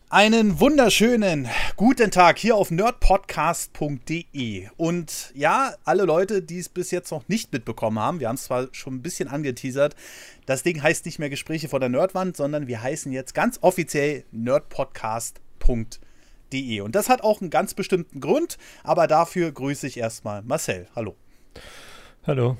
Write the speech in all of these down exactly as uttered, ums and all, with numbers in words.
Einen wunderschönen guten Tag hier auf nerdpodcast punkt de. Und ja, alle Leute, die es bis jetzt noch nicht mitbekommen haben, wir haben es zwar schon ein bisschen angeteasert, das Ding heißt nicht mehr Gespräche vor der Nerdwand, sondern wir heißen jetzt ganz offiziell nerdpodcast punkt de. Und das hat auch einen ganz bestimmten Grund, aber dafür grüße ich erstmal Marcel. Hallo. Hallo.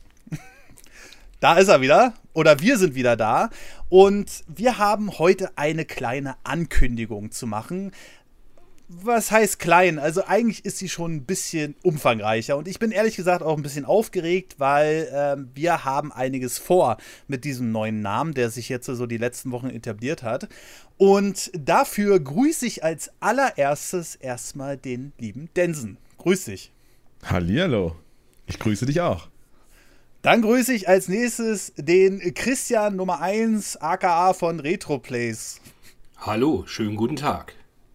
Da ist er wieder, oder wir sind wieder da und wir haben heute eine kleine Ankündigung zu machen. Was heißt klein? Also eigentlich ist sie schon ein bisschen umfangreicher und ich bin ehrlich gesagt auch ein bisschen aufgeregt, weil äh, wir haben einiges vor mit diesem neuen Namen, der sich jetzt so die letzten Wochen etabliert hat. Und dafür grüße ich als allererstes erstmal den lieben Densen. Grüß dich. Hallihallo. Ich grüße dich auch. Dann grüße ich als nächstes den Christian Nummer eins, aka von Retroplays. Hallo, schönen guten Tag.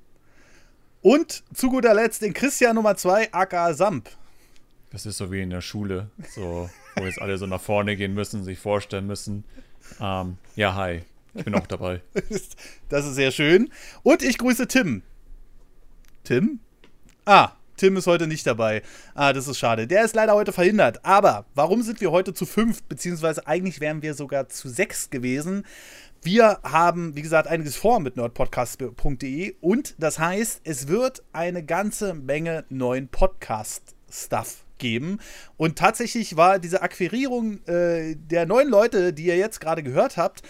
Und zu guter Letzt den Christian Nummer zwei, aka Samp. Das ist so wie in der Schule, so, wo jetzt alle so nach vorne gehen müssen, sich vorstellen müssen. Ähm, ja, hi, ich bin auch dabei. Das ist sehr schön. Und ich grüße Tim. Tim? Ah, Tim ist heute nicht dabei. Ah, das ist schade. Der ist leider heute verhindert. Aber warum sind wir heute zu fünf? Beziehungsweise eigentlich wären wir sogar zu sechs gewesen. Wir haben, wie gesagt, einiges vor mit nerdpodcast punkt de. Und das heißt, es wird eine ganze Menge neuen Podcast-Stuff geben. Und tatsächlich war diese Akquirierung äh, der neuen Leute, die ihr jetzt gerade gehört habt,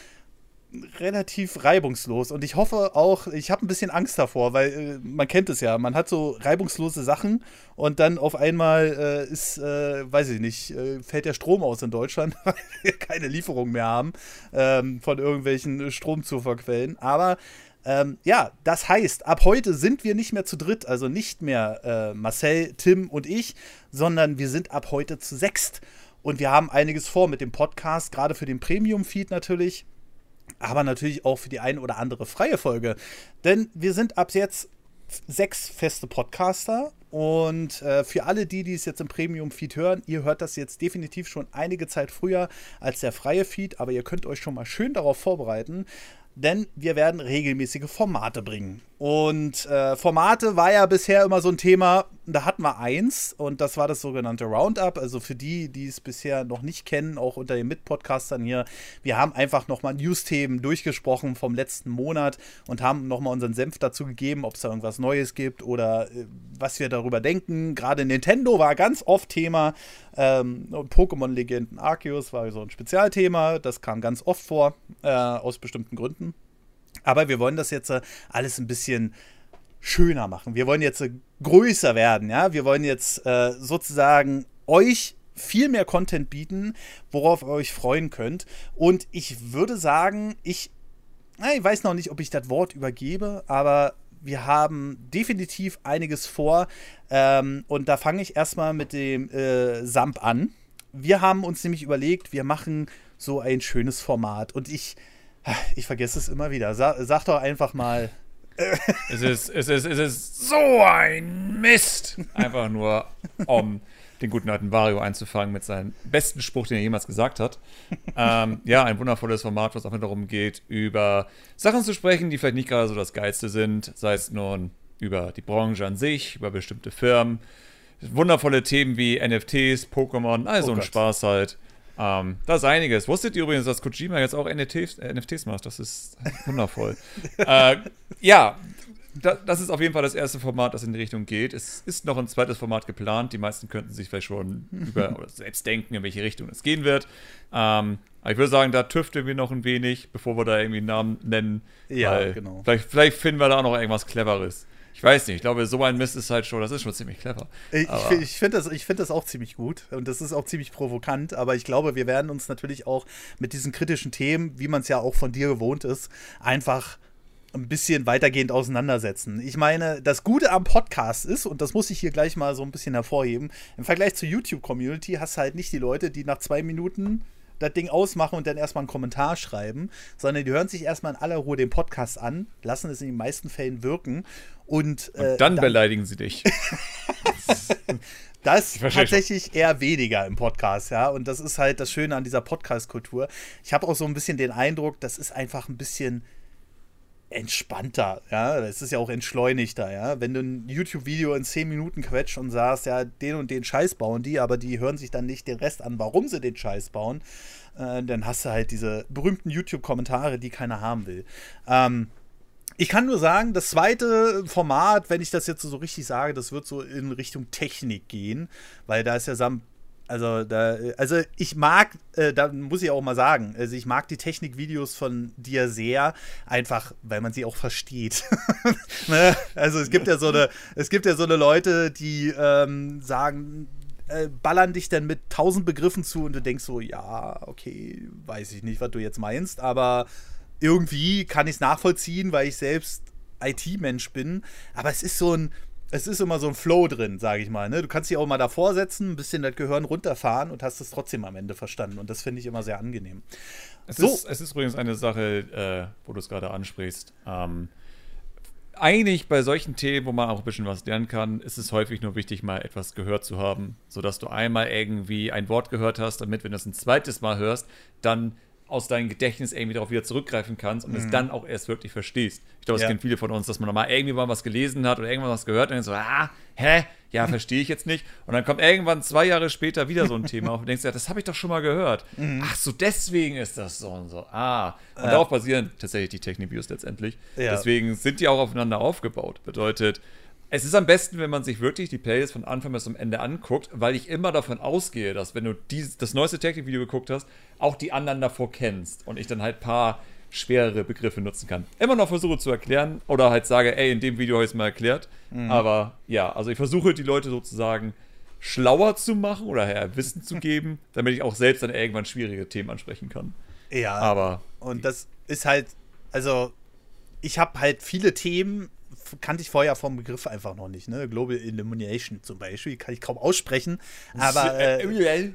relativ reibungslos und ich hoffe auch, ich habe ein bisschen Angst davor, weil äh, man kennt es ja, man hat so reibungslose Sachen und dann auf einmal äh, ist, äh, weiß ich nicht, äh, fällt der Strom aus in Deutschland, weil wir keine Lieferung mehr haben ähm, von irgendwelchen Stromzufuhrquellen, aber ähm, ja, das heißt, ab heute sind wir nicht mehr zu dritt, also nicht mehr äh, Marcel, Tim und ich, sondern wir sind ab heute zu sechst und wir haben einiges vor mit dem Podcast, gerade für den Premium-Feed natürlich, aber natürlich auch für die ein oder andere freie Folge. Denn wir sind ab jetzt sechs feste Podcaster. Und äh, für alle die, die es jetzt im Premium-Feed hören, ihr hört das jetzt definitiv schon einige Zeit früher als der freie Feed. Aber ihr könnt euch schon mal schön darauf vorbereiten. Denn wir werden regelmäßige Formate bringen. Und äh, Formate war ja bisher immer so ein Thema, da hatten wir eins und das war das sogenannte Roundup. Also für die, die es bisher noch nicht kennen, auch unter den Mitpodcastern hier, wir haben einfach nochmal News-Themen durchgesprochen vom letzten Monat und haben nochmal unseren Senf dazu gegeben, ob es da irgendwas Neues gibt oder äh, was wir darüber denken. Gerade Nintendo war ganz oft Thema. Ähm, Pokémon-Legenden Arceus war so ein Spezialthema, das kam ganz oft vor, äh, aus bestimmten Gründen. Aber wir wollen das jetzt äh, alles ein bisschen schöner machen. Wir wollen jetzt äh, größer werden, ja. Wir wollen jetzt äh, sozusagen euch viel mehr Content bieten, worauf ihr euch freuen könnt. Und ich würde sagen, ich, na, ich weiß noch nicht, ob ich das Wort übergebe, aber wir haben definitiv einiges vor. Ähm, und da fange ich erstmal mit dem äh, Samp an. Wir haben uns nämlich überlegt, wir machen so ein schönes Format. Und ich Ich vergesse es immer wieder. Sag, sag doch einfach mal. Es ist, es, ist, es ist so ein Mist. Einfach nur, um den guten alten Wario einzufangen mit seinem besten Spruch, den er jemals gesagt hat. Ähm, ja, ein wundervolles Format, was einfach darum geht, über Sachen zu sprechen, die vielleicht nicht gerade so das Geilste sind. Sei es nun über die Branche an sich, über bestimmte Firmen. Wundervolle Themen wie N F Ts, Pokémon, also Oh ein Gott. Spaß halt. Um, das ist einiges. Wusstet ihr übrigens, dass Kojima jetzt auch N F Ts, N F Ts macht? Das ist wundervoll. äh, ja, da, das ist auf jeden Fall das erste Format, das in die Richtung geht. Es ist noch ein zweites Format geplant. Die meisten könnten sich vielleicht schon über oder selbst denken, in welche Richtung es gehen wird. Ähm, aber ich würde sagen, da tüfteln wir noch ein wenig, bevor wir da irgendwie einen Namen nennen. Ja, weil genau. Vielleicht, vielleicht finden wir da auch noch irgendwas Cleveres. Ich weiß nicht, ich glaube, so ein Mist ist halt schon, das ist schon ziemlich clever. Ich, Aber- ich finde das, ich find das auch ziemlich gut und das ist auch ziemlich provokant, aber ich glaube, wir werden uns natürlich auch mit diesen kritischen Themen, wie man es ja auch von dir gewohnt ist, einfach ein bisschen weitergehend auseinandersetzen. Ich meine, das Gute am Podcast ist, und das muss ich hier gleich mal so ein bisschen hervorheben, im Vergleich zur YouTube-Community hast du halt nicht die Leute, die nach zwei Minuten das Ding ausmachen und dann erstmal einen Kommentar schreiben, sondern die hören sich erstmal in aller Ruhe den Podcast an, lassen es in den meisten Fällen wirken und, Und äh, dann beleidigen sie dich. Das Ich verstehe tatsächlich eher weniger im Podcast, ja. Und das ist halt das Schöne an dieser Podcast-Kultur. Ich habe auch so ein bisschen den Eindruck, das ist einfach ein bisschen entspannter, ja, es ist ja auch entschleunigter, ja, wenn du ein YouTube-Video in zehn Minuten quetscht und sagst, ja, den und den Scheiß bauen die, aber die hören sich dann nicht den Rest an, warum sie den Scheiß bauen, äh, dann hast du halt diese berühmten YouTube-Kommentare, die keiner haben will. Ähm, ich kann nur sagen, das zweite Format, wenn ich das jetzt so richtig sage, das wird so in Richtung Technik gehen, weil da ist ja Sam Also, da, also ich mag, äh, da muss ich auch mal sagen, also ich mag die Technikvideos von dir sehr, einfach, weil man sie auch versteht. Ne? Also es gibt ja so eine, es gibt ja so eine Leute, die ähm, sagen, äh, ballern dich dann mit tausend Begriffen zu und du denkst so, ja, okay, weiß ich nicht, was du jetzt meinst, aber irgendwie kann ich es nachvollziehen, weil ich selbst I T-Mensch bin, aber es ist so ein Es ist immer so ein Flow drin, sage ich mal. Ne? Du kannst dich auch mal davor setzen, ein bisschen das Gehirn runterfahren und hast es trotzdem am Ende verstanden. Und das finde ich immer sehr angenehm. Es, so. ist, es ist übrigens eine Sache, äh, wo du es gerade ansprichst. Ähm, eigentlich bei solchen Themen, wo man auch ein bisschen was lernen kann, ist es häufig nur wichtig, mal etwas gehört zu haben, sodass du einmal irgendwie ein Wort gehört hast, damit, wenn du es ein zweites Mal hörst, dann aus deinem Gedächtnis irgendwie darauf wieder zurückgreifen kannst und mhm. es dann auch erst wirklich verstehst. Ich glaube, das ja. kennen viele von uns, dass man nochmal irgendwie mal was gelesen hat oder irgendwann was gehört und dann so, ah, hä? Ja, verstehe ich jetzt nicht. Und dann kommt irgendwann zwei Jahre später wieder so ein Thema auf und denkst, ja, das habe ich doch schon mal gehört. Mhm. Ach so, deswegen ist das so und so. Ah. Und ja. darauf basieren tatsächlich die Technikvideos letztendlich. Ja. Deswegen sind die auch aufeinander aufgebaut. Bedeutet, es ist am besten, wenn man sich wirklich die Playlist von Anfang bis zum Ende anguckt, weil ich immer davon ausgehe, dass wenn du dies, das neueste Technikvideo geguckt hast, auch die anderen davor kennst und ich dann halt ein paar schwerere Begriffe nutzen kann. Immer noch versuche zu erklären oder halt sage, ey, in dem Video habe ich es mal erklärt. Mhm. Aber ja, also ich versuche die Leute sozusagen schlauer zu machen oder ja, Wissen zu geben, damit ich auch selbst dann irgendwann schwierige Themen ansprechen kann. Ja, aber und das ist halt, also ich habe halt viele Themen, kannte ich vorher vom Begriff einfach noch nicht, ne? Global Illumination zum Beispiel, kann ich kaum aussprechen, aber äh,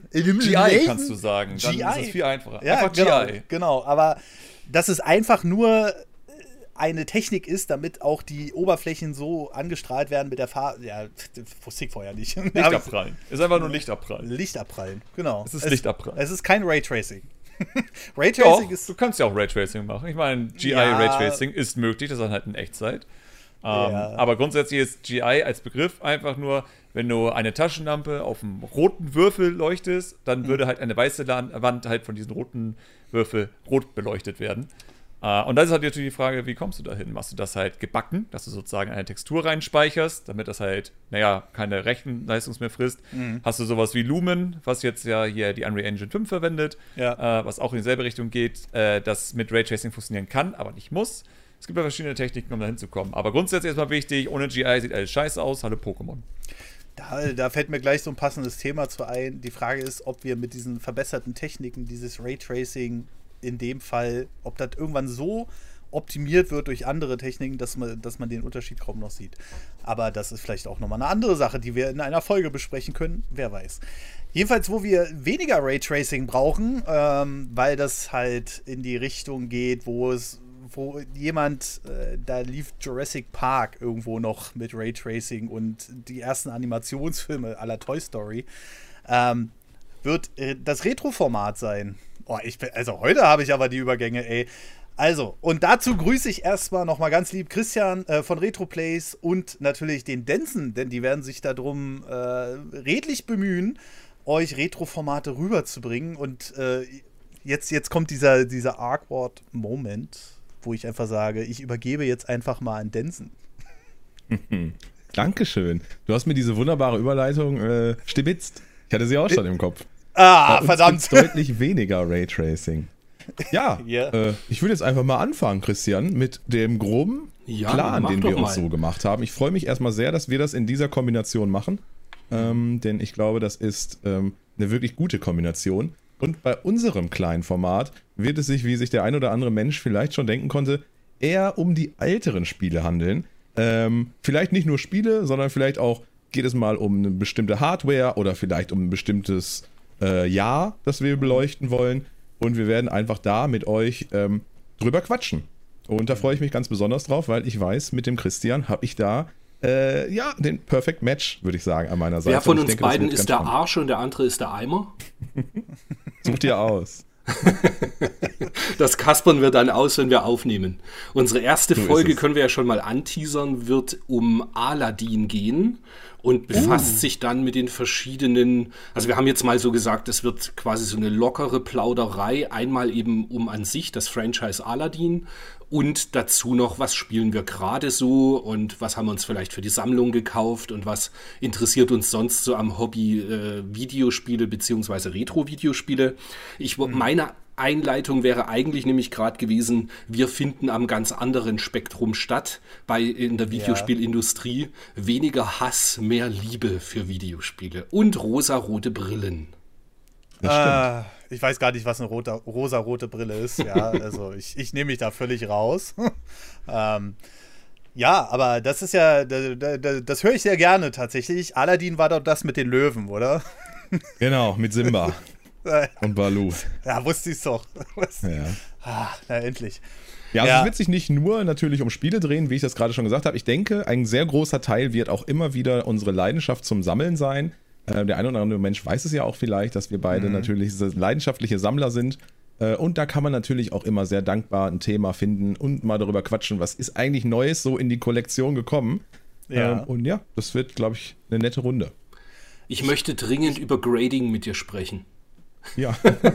G I kannst du sagen, dann G I. ist es viel einfacher. Ja, einfach genau, G I. Genau, aber dass es einfach nur eine Technik ist, damit auch die Oberflächen so angestrahlt werden mit der Farbe, ja, wusste ich vorher nicht. Lichtabprallen. Ist einfach nur Lichtabprallen. Lichtabprallen, genau. Es ist es, Lichtabprallen. Es ist kein Raytracing. Raytracing Doch, ist. Du kannst ja auch Raytracing machen. Ich meine, G I Ja. Raytracing ist möglich, das ist dann halt in Echtzeit. Ähm, Ja. Aber grundsätzlich ist G I als Begriff einfach nur, wenn du eine Taschenlampe auf einem roten Würfel leuchtest, dann würde halt eine weiße Wand halt von diesen roten Würfel rot beleuchtet werden. Uh, und das ist halt natürlich die Frage, wie kommst du dahin? Machst du das halt gebacken, dass du sozusagen eine Textur reinspeicherst, damit das halt, naja, keine Rechenleistung mehr frisst? Mhm. Hast du sowas wie Lumen, was jetzt ja hier die Unreal Engine fünf verwendet, ja. uh, was auch in dieselbe Richtung geht, uh, das mit Raytracing funktionieren kann, aber nicht muss. Es gibt ja verschiedene Techniken, um da hinzukommen. Aber grundsätzlich ist mal wichtig, ohne G I sieht alles scheiße aus, hallo Pokémon. Da, da fällt mir gleich so ein passendes Thema zu ein. Die Frage ist, ob wir mit diesen verbesserten Techniken, dieses Raytracing in dem Fall, ob das irgendwann so optimiert wird durch andere Techniken, dass man, dass man den Unterschied kaum noch sieht. Aber das ist vielleicht auch nochmal eine andere Sache, die wir in einer Folge besprechen können. Wer weiß. Jedenfalls, wo wir weniger Raytracing brauchen, ähm, weil das halt in die Richtung geht, wo es wo jemand, äh, da lief Jurassic Park irgendwo noch mit Raytracing und die ersten Animationsfilme à la Toy Story, ähm, wird äh, das Retro-Format sein. Oh, ich bin, also heute habe ich aber die Übergänge, ey. Also, und dazu grüße ich erstmal nochmal ganz lieb Christian äh, von RetroPlays und natürlich den Denzen, denn die werden sich darum äh, redlich bemühen, euch Retro-Formate rüberzubringen. Und äh, jetzt, jetzt kommt dieser, dieser awkward Moment, wo ich einfach sage, ich übergebe jetzt einfach mal an Denzen. Dankeschön. Du hast mir diese wunderbare Überleitung äh, stibitzt. Ich hatte sie auch schon im Kopf. Ah, Bei uns verdammt. gibt's deutlich weniger Raytracing. Ja, Yeah. äh, ich würde jetzt einfach mal anfangen, Christian, mit dem groben Ja, Plan, mach den doch wir uns mal. so gemacht haben. Ich freue mich erstmal sehr, dass wir das in dieser Kombination machen, ähm, denn ich glaube, das ist ähm, eine wirklich gute Kombination. Und bei unserem kleinen Format wird es sich, wie sich der ein oder andere Mensch vielleicht schon denken konnte, eher um die älteren Spiele handeln. Ähm, vielleicht nicht nur Spiele, sondern vielleicht auch geht es mal um eine bestimmte Hardware oder vielleicht um ein bestimmtes äh, Jahr, das wir beleuchten wollen. Und wir werden einfach da mit euch ähm, drüber quatschen. Und da freue ich mich ganz besonders drauf, weil ich weiß, mit dem Christian habe ich da äh, ja den Perfect Match, würde ich sagen, an meiner Seite. Wer von Und ich uns denke, das beiden wird ist ganz der spannend. Arsch und der andere ist der Eimer? Such dir aus. Das kaspern wir dann aus, wenn wir aufnehmen. Unsere erste So ist Folge, es. können wir ja schon mal anteasern, wird um Aladdin gehen und befasst Oh. sich dann mit den verschiedenen, also wir haben jetzt mal so gesagt, es wird quasi so eine lockere Plauderei, einmal eben um an sich das Franchise Aladdin und dazu noch, was spielen wir gerade so und was haben wir uns vielleicht für die Sammlung gekauft und was interessiert uns sonst so am Hobby äh, Videospiele beziehungsweise Retro-Videospiele. Ich, mhm. Meine Einleitung wäre eigentlich nämlich gerade gewesen, wir finden am ganz anderen Spektrum statt, bei in der Videospielindustrie. Weniger Hass, mehr Liebe für Videospiele und rosarote Brillen. Das stimmt. Ah, ich weiß gar nicht, was eine rote, rosa-rote Brille ist. Ja, also ich, ich nehme mich da völlig raus. ähm, ja, aber das ist ja, das, das, das höre ich sehr gerne tatsächlich. Aladdin war doch das mit den Löwen, oder? Genau, mit Simba und Baloo. Ja, wusste ich's doch. Ja. Ah, na endlich. Ja, also Ja. es wird sich nicht nur natürlich um Spiele drehen, wie ich das gerade schon gesagt habe. Ich denke, ein sehr großer Teil wird auch immer wieder unsere Leidenschaft zum Sammeln sein. Äh, der eine oder andere Mensch weiß es ja auch vielleicht, dass wir beide Mhm. natürlich leidenschaftliche Sammler sind. Äh, und da kann man natürlich auch immer sehr dankbar ein Thema finden und mal darüber quatschen, was ist eigentlich Neues so in die Kollektion gekommen. Ja. Ähm, und ja, das wird, glaube ich, eine nette Runde. Ich möchte dringend über Grading mit dir sprechen. Ja.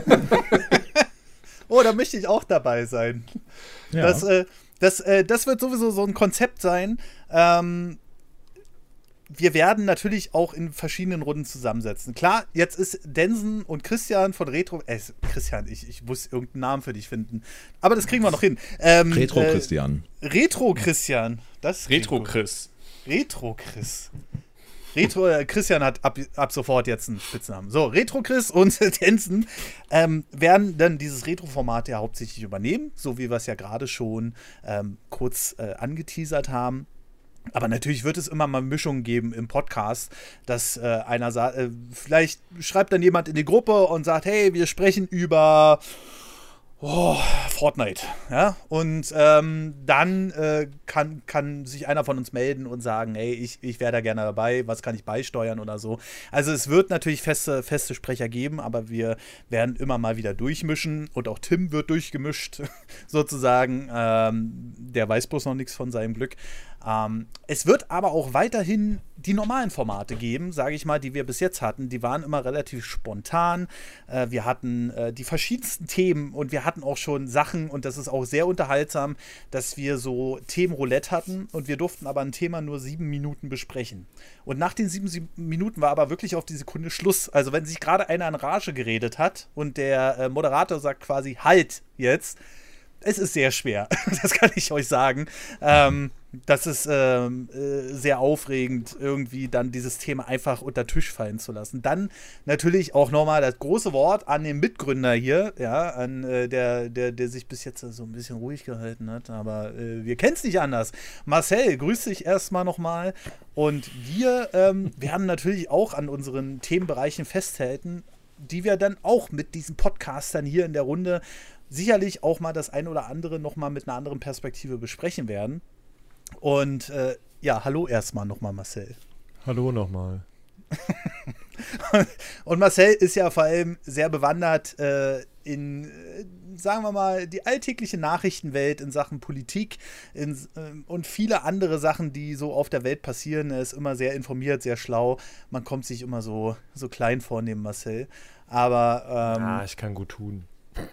Oh, da möchte ich auch dabei sein. ja. Das, äh, das, äh, das wird sowieso so ein Konzept sein. Ähm, wir werden natürlich auch in verschiedenen Runden zusammensetzen. Klar, jetzt ist Densen und Christian von Retro... Äh, Christian, ich, ich muss irgendeinen Namen für dich finden. Aber das kriegen wir noch hin. Ähm, Retro äh, Christian. Retro Christian. Das Retro klingt gut. Chris. Retro Chris. Retro, äh, Christian hat ab, ab sofort jetzt einen Spitznamen. So, Retro Chris und Densen ähm, werden dann dieses Retro-Format ja hauptsächlich übernehmen, so wie wir es ja gerade schon ähm, kurz äh, angeteasert haben. Aber natürlich wird es immer mal Mischungen geben im Podcast, dass äh, einer sagt, äh, vielleicht schreibt dann jemand in die Gruppe und sagt, hey, wir sprechen über oh, Fortnite, ja, und ähm, dann äh, kann, kann sich einer von uns melden und sagen, hey, ich, ich wäre da gerne dabei, was kann ich beisteuern oder so. Also es wird natürlich feste, feste Sprecher geben, aber wir werden immer mal wieder durchmischen und auch Tim wird durchgemischt, sozusagen. Ähm, der weiß bloß noch nichts von seinem Glück. Ähm, es wird aber auch weiterhin die normalen Formate geben, sage ich mal, die wir bis jetzt hatten. Die waren immer relativ spontan. Äh, wir hatten äh, die verschiedensten Themen und wir hatten auch schon Sachen, und das ist auch sehr unterhaltsam, dass wir so Themenroulette hatten und wir durften aber ein Thema nur sieben Minuten besprechen. Und nach den sieben, sieben Minuten war aber wirklich auf die Sekunde Schluss. Also wenn sich gerade einer in Rage geredet hat und der äh, Moderator sagt quasi, halt jetzt, es ist sehr schwer, das kann ich euch sagen. Ähm, das ist ähm, äh, sehr aufregend, irgendwie dann dieses Thema einfach unter Tisch fallen zu lassen. Dann natürlich auch nochmal das große Wort an den Mitgründer hier, ja, an äh, der, der, der sich bis jetzt so ein bisschen ruhig gehalten hat, aber äh, wir kennen es nicht anders. Marcel, grüß dich erstmal nochmal. Und wir ähm, werden natürlich auch an unseren Themenbereichen festhalten, die wir dann auch mit diesen Podcastern hier in der Runde sicherlich auch mal das ein oder andere nochmal mit einer anderen Perspektive besprechen werden. Und äh, ja, hallo erstmal nochmal, Marcel. Hallo nochmal. Und Marcel ist ja vor allem sehr bewandert äh, in, äh, sagen wir mal, die alltägliche Nachrichtenwelt in Sachen Politik in, äh, und viele andere Sachen, die so auf der Welt passieren. Er ist immer sehr informiert, sehr schlau. Man kommt sich immer so, so klein vor neben Marcel. Aber ähm, Ah, ich kann gut tun.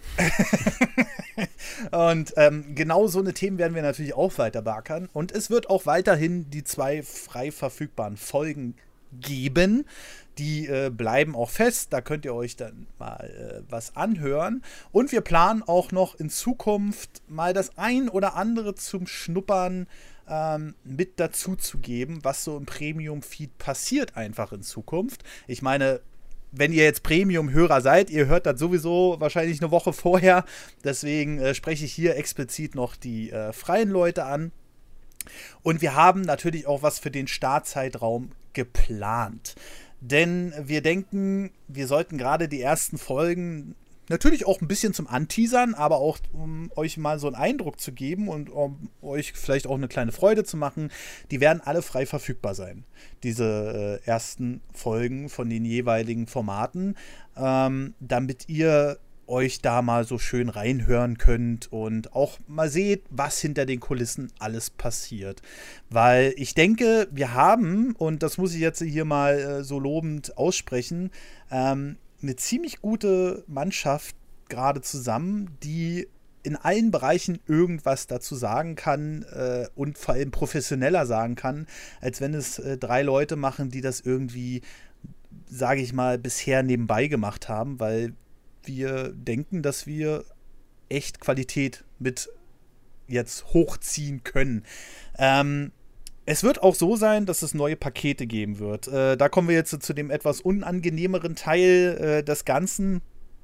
Und ähm, genau so eine Themen werden wir natürlich auch weiter beackern. Und es wird auch weiterhin die zwei frei verfügbaren Folgen geben. Die äh, bleiben auch fest. Da könnt ihr euch dann mal äh, was anhören. Und wir planen auch noch in Zukunft mal das ein oder andere zum Schnuppern ähm, mit dazu zu geben, was so im Premium-Feed passiert einfach in Zukunft. Ich meine, wenn ihr jetzt Premium-Hörer seid, ihr hört das sowieso wahrscheinlich eine Woche vorher. Deswegen äh, spreche ich hier explizit noch die äh, freien Leute an. Und wir haben natürlich auch was für den Startzeitraum geplant. Denn wir denken, wir sollten gerade die ersten Folgen natürlich auch ein bisschen zum Anteasern, aber auch um euch mal so einen Eindruck zu geben und um euch vielleicht auch eine kleine Freude zu machen. Die werden alle frei verfügbar sein, diese äh, ersten Folgen von den jeweiligen Formaten, ähm, damit ihr euch da mal so schön reinhören könnt und auch mal seht, was hinter den Kulissen alles passiert. Weil ich denke, wir haben, und das muss ich jetzt hier mal äh, so lobend aussprechen, ähm, eine ziemlich gute Mannschaft gerade zusammen, die in allen Bereichen irgendwas dazu sagen kann äh, und vor allem professioneller sagen kann, als wenn es äh, drei Leute machen, die das irgendwie, sage ich mal, bisher nebenbei gemacht haben, weil wir denken, dass wir echt Qualität mit jetzt hochziehen können. Ähm, es wird auch so sein, dass es neue Pakete geben wird. Äh, da kommen wir jetzt zu dem etwas unangenehmeren Teil äh, des Ganzen.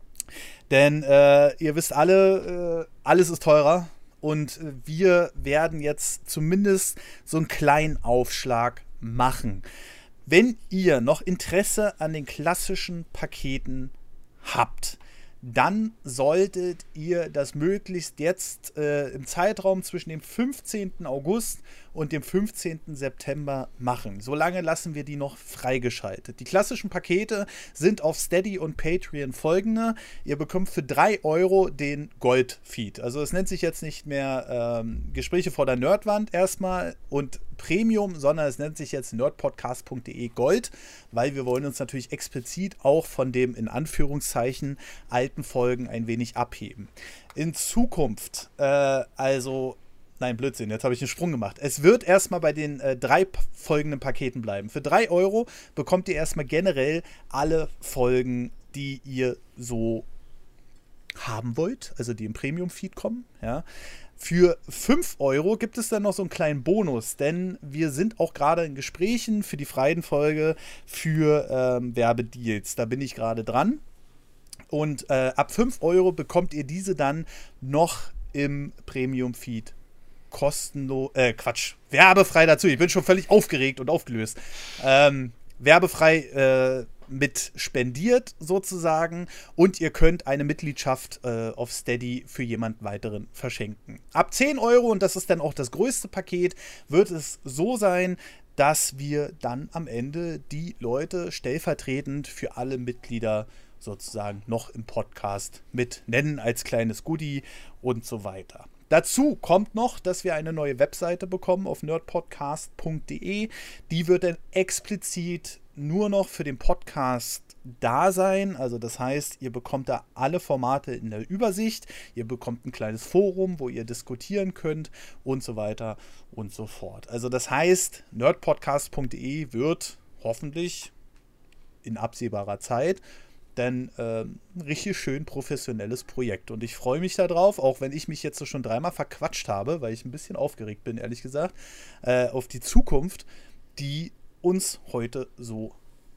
Denn äh, ihr wisst alle, äh, alles ist teurer und äh, wir werden jetzt zumindest so einen kleinen Aufschlag machen. Wenn ihr noch Interesse an den klassischen Paketen habt, dann solltet ihr das möglichst jetzt äh, im Zeitraum zwischen dem fünfzehnten August und dem fünfzehnten September machen. Solange lassen wir die noch freigeschaltet. Die klassischen Pakete sind auf Steady und Patreon folgende. Ihr bekommt für drei Euro den Gold-Feed. Also es nennt sich jetzt nicht mehr ähm, Gespräche vor der Nerdwand erstmal und Premium, sondern es nennt sich jetzt nerdpodcast punkt de Gold, weil wir wollen uns natürlich explizit auch von dem in Anführungszeichen alten Folgen ein wenig abheben. In Zukunft, äh, also, nein, Blödsinn, jetzt habe ich einen Sprung gemacht. Es wird erstmal bei den äh, drei p- folgenden Paketen bleiben. Für drei Euro bekommt ihr erstmal generell alle Folgen, die ihr so haben wollt, also die im Premium-Feed kommen, ja. Für fünf Euro gibt es dann noch so einen kleinen Bonus, denn wir sind auch gerade in Gesprächen für die Freidenfolge für ähm, Werbedeals. Da bin ich gerade dran. Und äh, ab fünf Euro bekommt ihr diese dann noch im Premium-Feed kostenlos, äh, Quatsch, werbefrei dazu. Ich bin schon völlig aufgeregt und aufgelöst. Ähm, werbefrei äh, mit spendiert sozusagen und ihr könnt eine Mitgliedschaft äh, auf Steady für jemand weiteren verschenken. Ab zehn Euro, und das ist dann auch das größte Paket, wird es so sein, dass wir dann am Ende die Leute stellvertretend für alle Mitglieder sozusagen noch im Podcast mit nennen als kleines Goodie und so weiter. Dazu kommt noch, dass wir eine neue Webseite bekommen auf nerdpodcast punkt de. Die wird dann explizit nur noch für den Podcast da sein. Also das heißt, ihr bekommt da alle Formate in der Übersicht. Ihr bekommt ein kleines Forum, wo ihr diskutieren könnt und so weiter und so fort. Also das heißt, nerdpodcast punkt de wird hoffentlich in absehbarer Zeit denn äh, ein richtig schön professionelles Projekt. Und ich freue mich darauf, auch wenn ich mich jetzt so schon dreimal verquatscht habe, weil ich ein bisschen aufgeregt bin, ehrlich gesagt, äh, auf die Zukunft, die uns heute so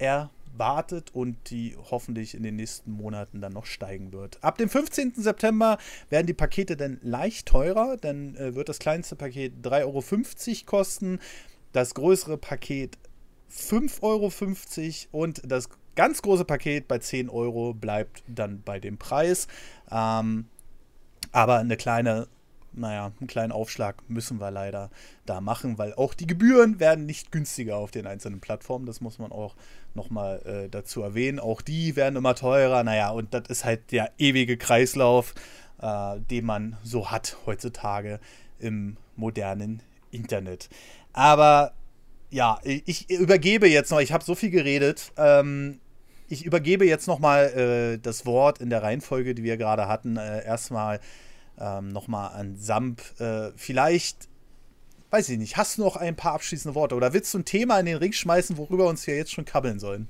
erwartet und die hoffentlich in den nächsten Monaten dann noch steigen wird. Ab dem fünfzehnten September werden die Pakete dann leicht teurer, dann äh, wird das kleinste Paket drei Euro fünfzig kosten, das größere Paket fünf Euro fünfzig und das ganz große Paket bei zehn Euro bleibt dann bei dem Preis. Ähm, aber eine kleine, naja, einen kleinen Aufschlag müssen wir leider da machen, weil auch die Gebühren werden nicht günstiger auf den einzelnen Plattformen. Das muss man auch nochmal äh, dazu erwähnen. Auch die werden immer teurer. Naja, und das ist halt der ewige Kreislauf, äh, den man so hat heutzutage im modernen Internet. Aber ja, ich übergebe jetzt noch, ich habe so viel geredet, ähm, ich übergebe jetzt noch mal äh, das Wort in der Reihenfolge, die wir gerade hatten, äh, erstmal ähm, noch mal an Samp. Äh, vielleicht, weiß ich nicht, hast du noch ein paar abschließende Worte oder willst du ein Thema in den Ring schmeißen, worüber uns hier jetzt schon kabbeln sollen?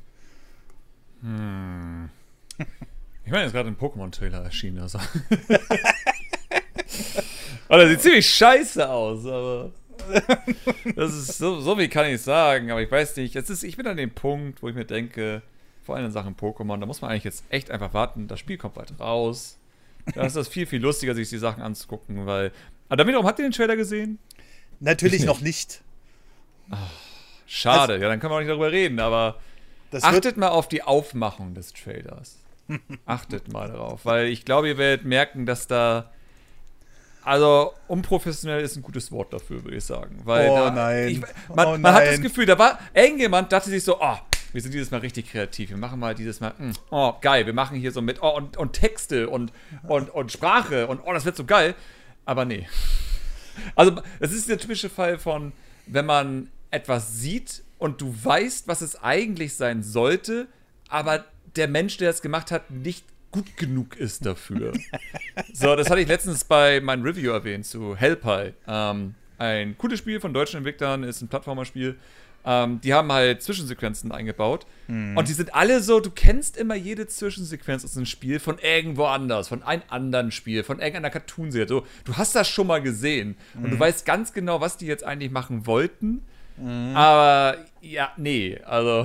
Hm. Ich meine, jetzt gerade ein Pokémon-Trailer erschienen, also. Oh, das sieht ziemlich scheiße aus, aber das ist so, so wie kann ich sagen, aber ich weiß nicht, es ist, ich bin an dem Punkt, wo ich mir denke, vor allem in Sachen Pokémon, da muss man eigentlich jetzt echt einfach warten, das Spiel kommt bald raus. Da ist das viel, viel lustiger, sich die Sachen anzugucken, weil. Aber damit habt ihr den Trailer gesehen? Natürlich nicht. noch nicht. Ach, schade, Also, ja, dann können wir auch nicht darüber reden, aber das achtet wird, mal auf die Aufmachung des Trailers. Achtet mal darauf, weil ich glaube, ihr werdet merken, dass da. Also, unprofessionell ist ein gutes Wort dafür, würde ich sagen. Weil Oh da, nein. Ich, man, Oh man hat das nein. Gefühl, da war, irgendjemand dachte sich so, oh, wir sind dieses Mal richtig kreativ. Wir machen mal dieses Mal, mh, oh, geil, wir machen hier so mit, oh, und, und Texte und, und, und Sprache und oh, das wird so geil. Aber nee. Also, das ist der typische Fall von, wenn man etwas sieht und du weißt, was es eigentlich sein sollte, aber der Mensch, der das gemacht hat, nicht gut genug ist dafür. So, das hatte ich letztens bei meinem Review erwähnt zu Hellpie. Ähm, ein cooles Spiel von deutschen Entwicklern, ist ein Plattformerspiel. Ähm, die haben halt Zwischensequenzen eingebaut. Mhm. Und die sind alle so, du kennst immer jede Zwischensequenz aus einem Spiel von irgendwo anders, von einem anderen Spiel, von irgendeiner Cartoonserie. So, du hast das schon mal gesehen. Mhm. Und du weißt ganz genau, was die jetzt eigentlich machen wollten. Mhm. Aber, ja, nee, also...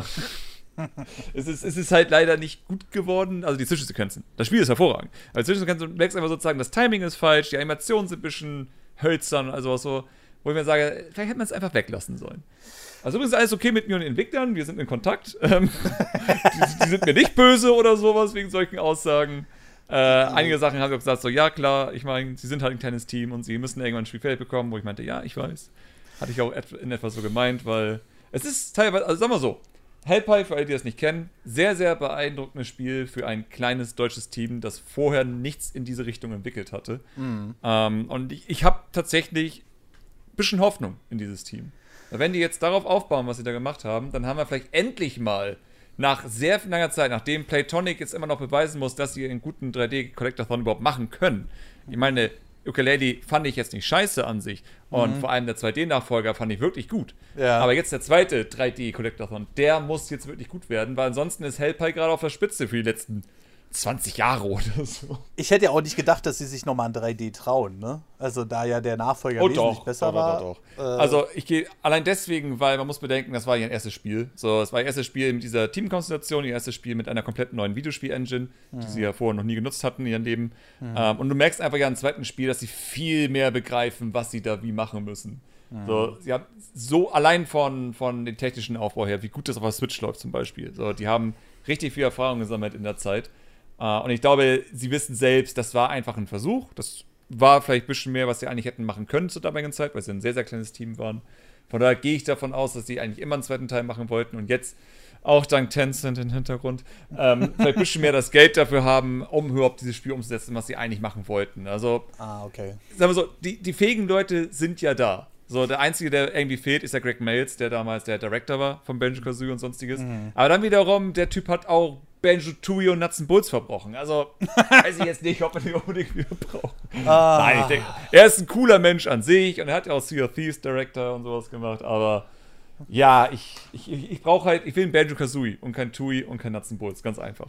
es, ist, es ist halt leider nicht gut geworden. Also die Zwischensequenzen. Das Spiel ist hervorragend. Aber die Zwischensequenzen, du merkst einfach sozusagen, das Timing ist falsch, die Animationen sind ein bisschen hölzern, also was so, wo ich mir sage, vielleicht hätte man es einfach weglassen sollen. Also übrigens alles okay mit mir und den Entwicklern, wir sind in Kontakt. Ähm, die, die sind mir nicht böse oder sowas wegen solchen Aussagen. Äh, einige Sachen haben sie auch gesagt, so ja klar, ich meine, sie sind halt ein kleines Team und sie müssen irgendwann ein Spiel fertig bekommen, wo ich meinte, ja, ich weiß. Hatte ich auch in etwas so gemeint, weil es ist teilweise, also sagen wir so, Hellpie, für alle, die das nicht kennen, sehr, sehr beeindruckendes Spiel für ein kleines deutsches Team, das vorher nichts in diese Richtung entwickelt hatte. Mhm. Ähm, und ich, ich habe tatsächlich ein bisschen Hoffnung in dieses Team. Wenn die jetzt darauf aufbauen, was sie da gemacht haben, dann haben wir vielleicht endlich mal nach sehr langer Zeit, nachdem Playtonic jetzt immer noch beweisen muss, dass sie einen guten drei D-Collectathon überhaupt machen können. Ich meine, Yooka-Laylee fand ich jetzt nicht scheiße an sich. Und mhm. vor allem der zwei D-Nachfolger fand ich wirklich gut. Ja. Aber jetzt der zweite drei D-Collectathon, der muss jetzt wirklich gut werden, weil ansonsten ist Hellpie gerade auf der Spitze für die letzten zwanzig Jahre oder so. Ich hätte ja auch nicht gedacht, dass sie sich nochmal an drei D trauen, ne? Also da ja der Nachfolger oh, wesentlich doch, besser doch, war. Doch, doch, doch. Äh, also ich gehe allein deswegen, weil man muss bedenken, das war ihr erstes Spiel. So, es war ihr erstes Spiel mit dieser Teamkonstellation, ihr erstes Spiel mit einer komplett neuen Videospiel-Engine, mhm. die sie ja vorher noch nie genutzt hatten in ihrem Leben. Mhm. Ähm, und du merkst einfach ja im zweiten Spiel, dass sie viel mehr begreifen, was sie da wie machen müssen. Mhm. So, sie haben so allein von, von dem technischen Aufbau her, wie gut das auf der Switch läuft zum Beispiel. So, die haben richtig viel Erfahrung gesammelt in der Zeit. Uh, und ich glaube, sie wissen selbst, das war einfach ein Versuch. Das war vielleicht ein bisschen mehr, was sie eigentlich hätten machen können zur damaligen Zeit, weil sie ein sehr, sehr kleines Team waren. Von daher gehe ich davon aus, dass sie eigentlich immer einen zweiten Teil machen wollten und jetzt auch dank Tencent im Hintergrund ähm, vielleicht ein bisschen mehr das Geld dafür haben, um überhaupt dieses Spiel umzusetzen, was sie eigentlich machen wollten. Also, ah, okay. Sagen wir so, die, die fähigen Leute sind ja da. So, der Einzige, der irgendwie fehlt, ist der Greg Miles, der damals der Director war von Banjo-Kazooie und sonstiges. Mhm. Aber dann wiederum, der Typ hat auch Banjo-Tooie und Nuts and Bolts verbrochen. Also, weiß ich jetzt nicht, ob wir den unbedingt wieder brauchen. Ah. Nein, ich denke, er ist ein cooler Mensch an sich und er hat ja auch Sea of Thieves Director und sowas gemacht, aber ja, ich, ich, ich brauche halt, ich will ein Banjo-Kazooie und kein Tooie und kein Nuts and Bolts, ganz einfach.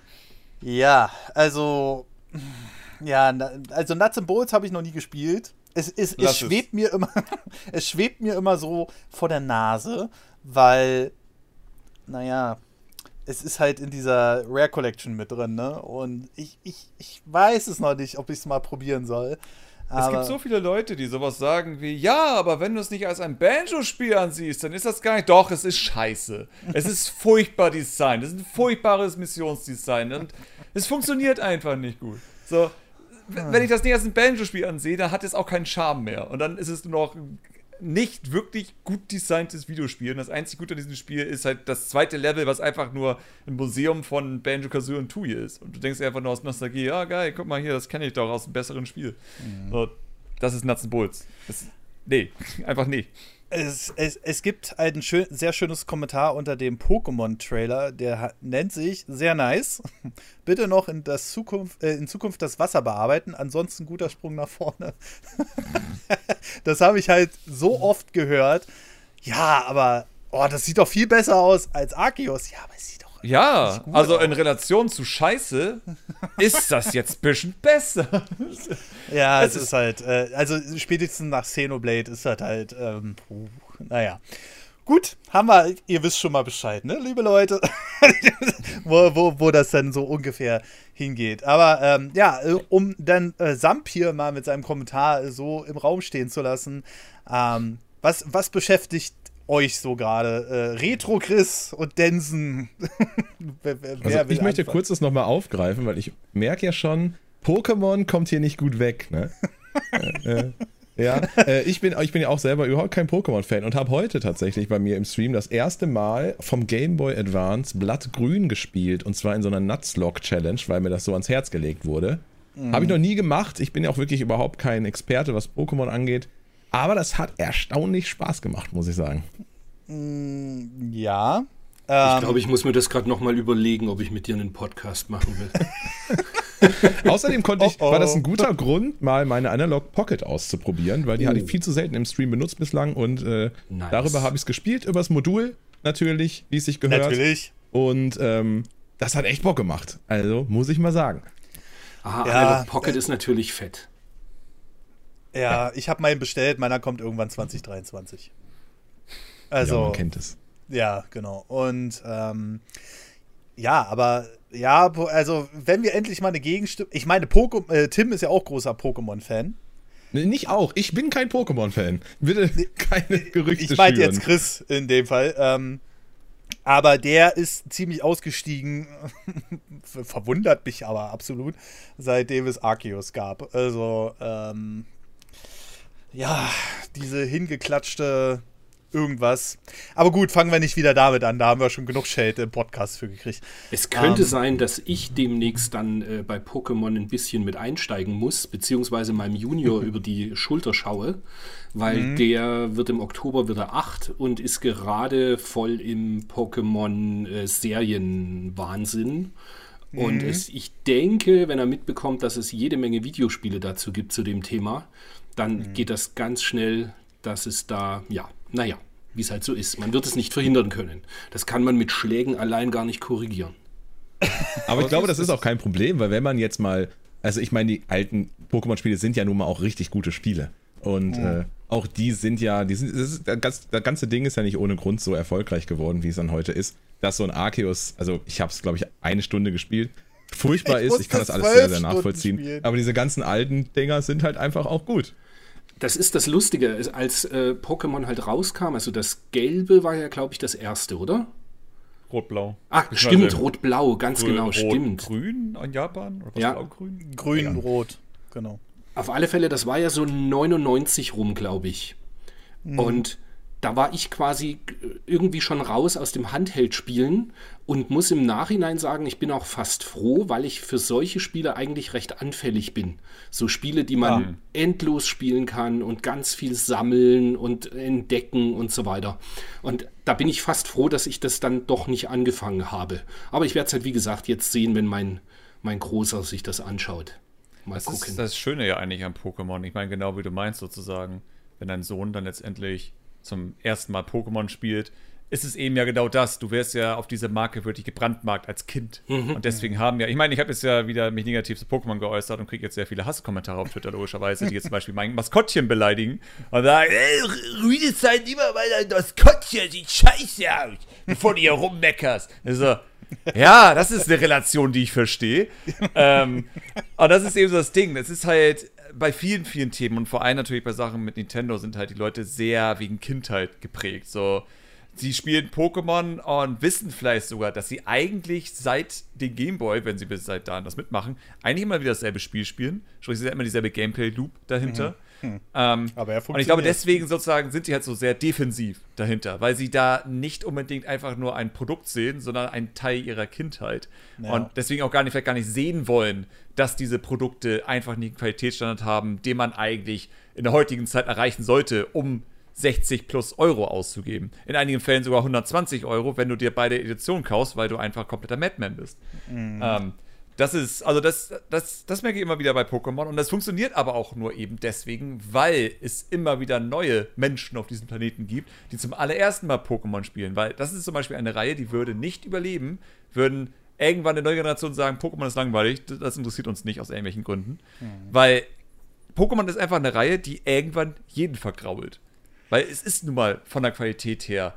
Ja, also, ja, also Nuts and Bolts habe ich noch nie gespielt. Es, es, es schwebt es. mir immer, es schwebt mir immer so vor der Nase, weil, naja, es ist halt in dieser Rare Collection mit drin, ne? Und ich, ich, ich weiß es noch nicht, ob ich es mal probieren soll. Aber es gibt so viele Leute, die sowas sagen wie, ja, aber wenn du es nicht als ein Banjo-Spiel ansiehst, dann ist das gar nicht. Doch, es ist scheiße. Es ist furchtbar Design. Es ist ein furchtbares Missionsdesign. Und es funktioniert einfach nicht gut. So, wenn ich das nicht als ein Banjo-Spiel ansehe, dann hat es auch keinen Charme mehr. Und dann ist es nur noch nicht wirklich gut designtes Videospiel. Und das einzige Gute an diesem Spiel ist halt das zweite Level, was einfach nur ein Museum von Banjo-Kazooie und Tooie ist. Und du denkst einfach nur aus Nostalgie, ja geil, guck mal hier, das kenne ich doch aus einem besseren Spiel. Mhm. So, das ist Nuts and Bolts. Das, nee, einfach nee. Es, es, es gibt ein schön, sehr schönes Kommentar unter dem Pokémon-Trailer, der hat, nennt sich, sehr nice, bitte noch in, das Zukunft, äh, in Zukunft das Wasser bearbeiten, ansonsten guter Sprung nach vorne. Das habe ich halt so oft gehört. Ja, aber oh, das sieht doch viel besser aus als Arceus. Ja, aber es sieht doch ja, also in Relation zu Scheiße ist das jetzt ein bisschen besser. Ja, es, es ist halt, äh, also spätestens nach Xenoblade ist das halt, ähm, puh, naja. Gut, haben wir, ihr wisst schon mal Bescheid, ne, liebe Leute, wo, wo, wo das dann so ungefähr hingeht. Aber ähm, ja, um dann äh, Samp hier mal mit seinem Kommentar so im Raum stehen zu lassen, ähm, was, was beschäftigt euch so gerade? Äh, Retro Chris und Densen. wer, wer, wer also ich möchte anfangen? kurz das nochmal aufgreifen, weil ich merke ja schon, Pokémon kommt hier nicht gut weg, ne? äh, Ja, äh, ich, bin, ich bin ja auch selber überhaupt kein Pokémon-Fan und habe heute tatsächlich bei mir im Stream das erste Mal vom Game Boy Advance Blattgrün gespielt und zwar in so einer Nuzlocke-Challenge, weil mir das so ans Herz gelegt wurde. Mhm. Habe ich noch nie gemacht. Ich bin ja auch wirklich überhaupt kein Experte, was Pokémon angeht. Aber das hat erstaunlich Spaß gemacht, muss ich sagen. Mm, ja. Ich Ähm, glaube, ich muss mir das gerade nochmal überlegen, ob ich mit dir einen Podcast machen will. Außerdem konnte ich, Oh, oh. war das ein guter Grund, mal meine Analog Pocket auszuprobieren, weil die Oh. hatte ich viel zu selten im Stream benutzt bislang und äh, Nice. darüber habe ich es gespielt, übers Modul natürlich, wie es sich gehört. Natürlich. Und ähm, das hat echt Bock gemacht. Also, muss ich mal sagen. Aha, Ja, Analog Pocket ist natürlich fett. Ja, ich habe meinen bestellt, meiner kommt irgendwann zwanzig dreiundzwanzig. Ja, Also, man kennt es. ja, genau. Und ähm, ja, aber ja, po- also wenn wir endlich mal eine Gegenstimme. Ich meine, Poké äh, Tim ist ja auch großer Pokémon-Fan. Nee, nicht auch. Ich bin kein Pokémon-Fan. Bitte keine Gerüchte Ich meinte schüren. jetzt Chris in dem Fall. Ähm, aber der ist ziemlich ausgestiegen. Verwundert mich aber absolut, seitdem es Arceus gab. Also, ähm, ja, diese hingeklatschte irgendwas. Aber gut, fangen wir nicht wieder damit an. Da haben wir schon genug Shade im Podcast für gekriegt. Es könnte Ähm. sein, dass ich demnächst dann äh, bei Pokémon ein bisschen mit einsteigen muss, beziehungsweise meinem Junior über die Schulter schaue, weil Mhm. der wird im Oktober wieder acht und ist gerade voll im Pokémon-Serienwahnsinn. Und Mhm. es, ich denke, wenn er mitbekommt, dass es jede Menge Videospiele dazu gibt zu dem Thema, dann Mhm. geht das ganz schnell, dass es da, ja, naja, wie es halt so ist. Man wird es nicht verhindern können. Das kann man mit Schlägen allein gar nicht korrigieren. Aber ich glaube, das ist auch kein Problem, weil wenn man jetzt mal, also ich meine, die alten Pokémon-Spiele sind ja nun mal auch richtig gute Spiele. Und äh, auch die sind ja, die sind, das, ist, das, ganze, das ganze Ding ist ja nicht ohne Grund so erfolgreich geworden, wie es dann heute ist. Dass so ein Arceus, also ich habe es, glaube ich, eine Stunde gespielt, furchtbar Ich ist, ich kann das musste alles sehr, zwölf sehr nachvollziehen. Stunden spielen. Aber diese ganzen alten Dinger sind halt einfach auch gut. Das ist das Lustige, ist, als äh, Pokémon halt rauskam, also das Gelbe war ja, glaube ich, das erste, oder? Rot-Blau. Ah, Beziehungsweise stimmt, Rot-Blau, ganz Grün- genau, Rot, stimmt. Grün in Japan? Oder was Ja. Blau-Grün? Grün, rot, genau. Auf alle Fälle, das war ja so neunundneunzig rum, glaube ich. Und da war ich quasi irgendwie schon raus aus dem Handheld-Spielen und muss im Nachhinein sagen, ich bin auch fast froh, weil ich für solche Spiele eigentlich recht anfällig bin. So Spiele, die man Ah. endlos spielen kann und ganz viel sammeln und entdecken und so weiter. Und da bin ich fast froh, dass ich das dann doch nicht angefangen habe. Aber ich werde es halt, wie gesagt, jetzt sehen, wenn mein, mein Großer sich das anschaut. Mal Das gucken. ist das Schöne ja eigentlich am Pokémon. Ich meine, genau wie du meinst sozusagen, wenn dein Sohn dann letztendlich zum ersten Mal Pokémon spielt, ist es eben ja genau das. Du wirst ja auf diese Marke wirklich gebrandmarkt als Kind. Und deswegen haben ja, ich meine, ich habe jetzt ja wieder mich negativ zu Pokémon geäußert und kriege jetzt sehr viele Hasskommentare auf Twitter, logischerweise, die jetzt zum Beispiel mein Maskottchen beleidigen und sagen, ey, redet halt immer, weil dein Maskottchen sieht scheiße aus, bevor du hier rummeckerst. Also, ja, das ist eine Relation, die ich verstehe. ähm, aber das ist eben so das Ding. Das ist halt bei vielen, vielen Themen und vor allem natürlich bei Sachen mit Nintendo sind halt die Leute sehr wegen Kindheit geprägt. So, sie spielen Pokémon und wissen vielleicht sogar, dass sie eigentlich seit dem Gameboy, wenn sie bis seit dahin das mitmachen, eigentlich immer wieder dasselbe Spiel spielen. Sprich, es ist ja immer dieselbe Gameplay-Loop dahinter. Ähm, Aber er und ich glaube, funktioniert. deswegen sozusagen sind sie halt so sehr defensiv dahinter, weil sie da nicht unbedingt einfach nur ein Produkt sehen, sondern einen Teil ihrer Kindheit. Ja. Und deswegen auch gar nicht, vielleicht gar nicht sehen wollen, dass diese Produkte einfach nicht einen Qualitätsstandard haben, den man eigentlich in der heutigen Zeit erreichen sollte, um sechzig plus Euro auszugeben. In einigen Fällen sogar hundertzwanzig Euro, wenn du dir beide Editionen kaufst, weil du einfach kompletter Madman bist. Mhm. Ähm, das ist, also das, das, das merke ich immer wieder bei Pokémon und das funktioniert aber auch nur eben deswegen, weil es immer wieder neue Menschen auf diesem Planeten gibt, die zum allerersten Mal Pokémon spielen, weil das ist zum Beispiel eine Reihe, die würde nicht überleben, würden irgendwann eine neue Generation sagen, Pokémon ist langweilig, das interessiert uns nicht aus irgendwelchen Gründen, weil Pokémon ist einfach eine Reihe, die irgendwann jeden vergrault. Weil es ist nun mal von der Qualität her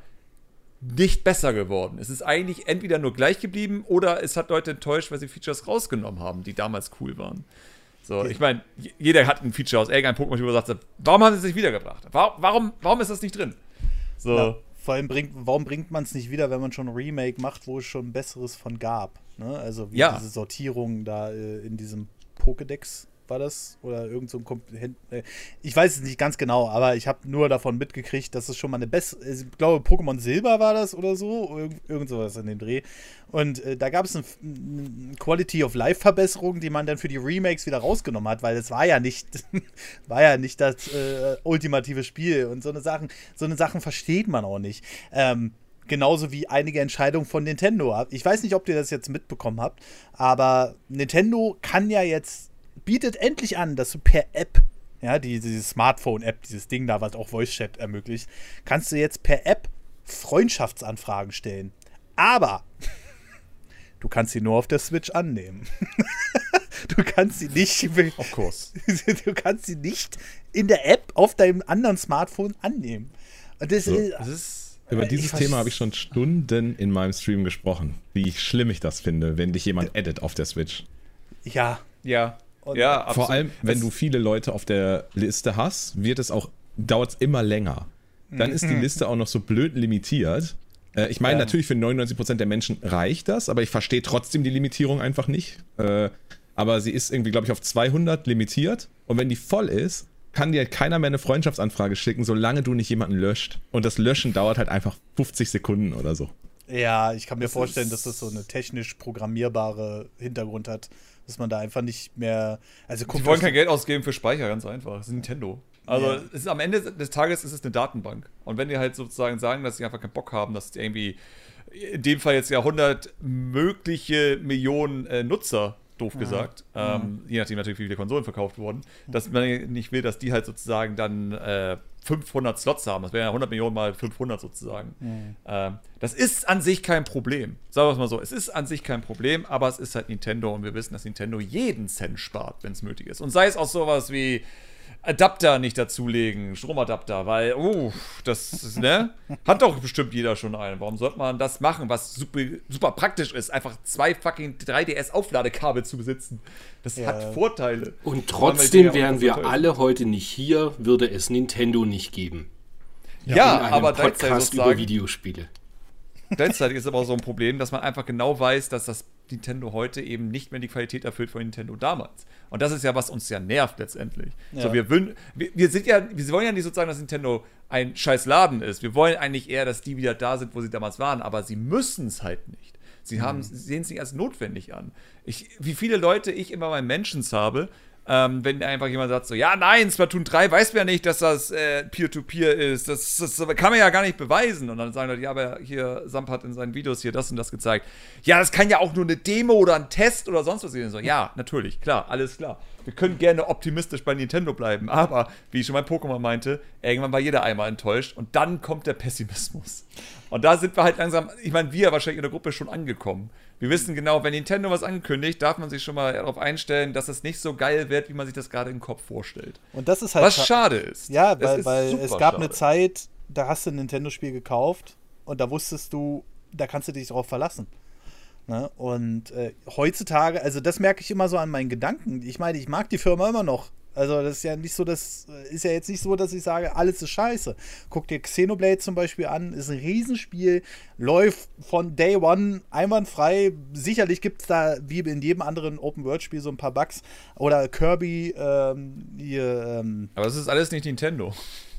nicht besser geworden. Es ist eigentlich entweder nur gleich geblieben oder es hat Leute enttäuscht, weil sie Features rausgenommen haben, die damals cool waren. So, ich meine, jeder hat ein Feature aus irgendeinem Pokémon-Spiel, wo er sagt, warum haben sie es nicht wiedergebracht? Warum, warum, warum ist das nicht drin? So, Ja, vor allem bringt, warum bringt man es nicht wieder, wenn man schon ein Remake macht, wo es schon ein besseres von gab? Ne? Also wie Ja. diese Sortierung da äh, in diesem Pokédex war das? Oder irgend so ein Kom äh, ich weiß es nicht ganz genau, aber ich habe nur davon mitgekriegt, dass es schon mal eine bessere, ich glaube Pokémon Silber war das oder so, irgend, irgend sowas in dem Dreh. Und äh, da gab es eine, eine Quality of Life Verbesserung, die man dann für die Remakes wieder rausgenommen hat, weil es war ja nicht, war ja nicht das äh, ultimative Spiel und so eine Sachen, so eine Sachen versteht man auch nicht. Ähm, Genauso wie einige Entscheidungen von Nintendo. Ich weiß nicht, ob ihr das jetzt mitbekommen habt, aber Nintendo kann ja jetzt, bietet endlich an, dass du per App, ja, die, diese Smartphone-App, dieses Ding da, was auch Voice-Chat ermöglicht, kannst du jetzt per App Freundschaftsanfragen stellen. Aber du kannst sie nur auf der Switch annehmen. Du kannst sie nicht, of course. Du kannst sie nicht in der App auf deinem anderen Smartphone annehmen. Und das So. ist, Das ist Über dieses Ich Thema weiß- habe ich schon Stunden in meinem Stream gesprochen, wie schlimm ich das finde, wenn dich jemand edit auf der Switch. ja. ja, Und ja, absolut. Vor allem, wenn Das- du viele Leute auf der Liste hast, wird es auch, dauert es immer länger. Dann ist die Liste auch noch so blöd limitiert. Äh, ich meine, Ja. natürlich für neunundneunzig Prozent der Menschen reicht das, aber ich verstehe trotzdem die Limitierung einfach nicht. Äh, aber sie ist irgendwie, glaube ich, auf zweihundert limitiert. Und wenn die voll ist, kann dir keiner mehr eine Freundschaftsanfrage schicken, solange du nicht jemanden löscht. Und das Löschen dauert halt einfach fünfzig Sekunden oder so. Ja, ich kann mir Das vorstellen, ist- dass das so eine technisch programmierbare Hintergrund hat, dass man da einfach nicht mehr. Also Die wollen was- kein Geld ausgeben für Speicher, ganz einfach. Das ist Nintendo. Also Ja. es ist, am Ende des Tages ist es eine Datenbank. Und wenn die halt sozusagen sagen, dass sie einfach keinen Bock haben, dass irgendwie in dem Fall jetzt ja hundert mögliche Millionen äh, Nutzer, doof gesagt, ähm, je nachdem natürlich, wie viele Konsolen verkauft wurden, dass man nicht will, dass die halt sozusagen dann äh, fünfhundert Slots haben. Das wären ja hundert Millionen mal fünfhundert sozusagen. Ähm, das ist an sich kein Problem. Sagen wir es mal so, es ist an sich kein Problem, aber es ist halt Nintendo und wir wissen, dass Nintendo jeden Cent spart, wenn es nötig ist. Und sei es auch sowas wie Adapter nicht dazulegen, Stromadapter, weil, uh, das ist, ne? Hat doch bestimmt jeder schon einen. Warum sollte man das machen, was super, super praktisch ist, einfach zwei fucking drei D S-Aufladekabel zu besitzen? Das Ja. hat Vorteile. Und Vor allem, weil die trotzdem ja auch wären so wir teuer sind. alle heute nicht hier, würde es Nintendo nicht geben. Ja, In einem aber gleichzeitig Podcast über sozusagen, Videospiele. gleichzeitig ist aber auch so ein Problem, dass man einfach genau weiß, dass das Nintendo heute eben nicht mehr die Qualität erfüllt von Nintendo damals. Und das ist ja, was uns ja nervt letztendlich. Ja. So, wir, wün- wir, wir sind ja, wir wollen ja nicht sozusagen, dass Nintendo ein scheiß Laden ist. Wir wollen eigentlich eher, dass die wieder da sind, wo sie damals waren, aber sie müssen es halt nicht. Sie haben, sie sehen es nicht als notwendig an. Ich, wie viele Leute ich immer bei Mentions habe, ähm, wenn einfach jemand sagt so, ja, nein, Splatoon drei weiß man ja nicht, dass das äh, Peer-to-Peer ist. Das, das kann man ja gar nicht beweisen. Und dann sagen Leute, ja, aber hier, Samp hat in seinen Videos hier das und das gezeigt. Ja, das kann ja auch nur eine Demo oder ein Test oder sonst was sein. So, ja, natürlich, klar, alles klar. Wir können gerne optimistisch bei Nintendo bleiben, aber, wie ich schon bei Pokémon meinte, irgendwann war jeder einmal enttäuscht und dann kommt der Pessimismus. Und da sind wir halt langsam, ich meine, wir wahrscheinlich in der Gruppe schon angekommen. Wir wissen genau, wenn Nintendo was ankündigt, darf man sich schon mal darauf einstellen, dass es nicht so geil wird, wie man sich das gerade im Kopf vorstellt. Und das ist halt. Was scha- schade ist. Ja, Es weil, ist weil super es gab eine schade. Zeit, da hast du ein Nintendo-Spiel gekauft und da wusstest du, da kannst du dich drauf verlassen. Ne? Und äh, heutzutage, also das merke ich immer so an meinen Gedanken. Ich meine, ich mag die Firma immer noch. Also das ist ja nicht so, das ist ja jetzt nicht so, dass ich sage, alles ist scheiße. Guck dir Xenoblade zum Beispiel an, ist ein Riesenspiel, läuft von Day One einwandfrei. Sicherlich gibt es da, wie in jedem anderen Open-World-Spiel, so ein paar Bugs. Oder Kirby, ähm, hier, ähm, Aber das ist alles nicht Nintendo.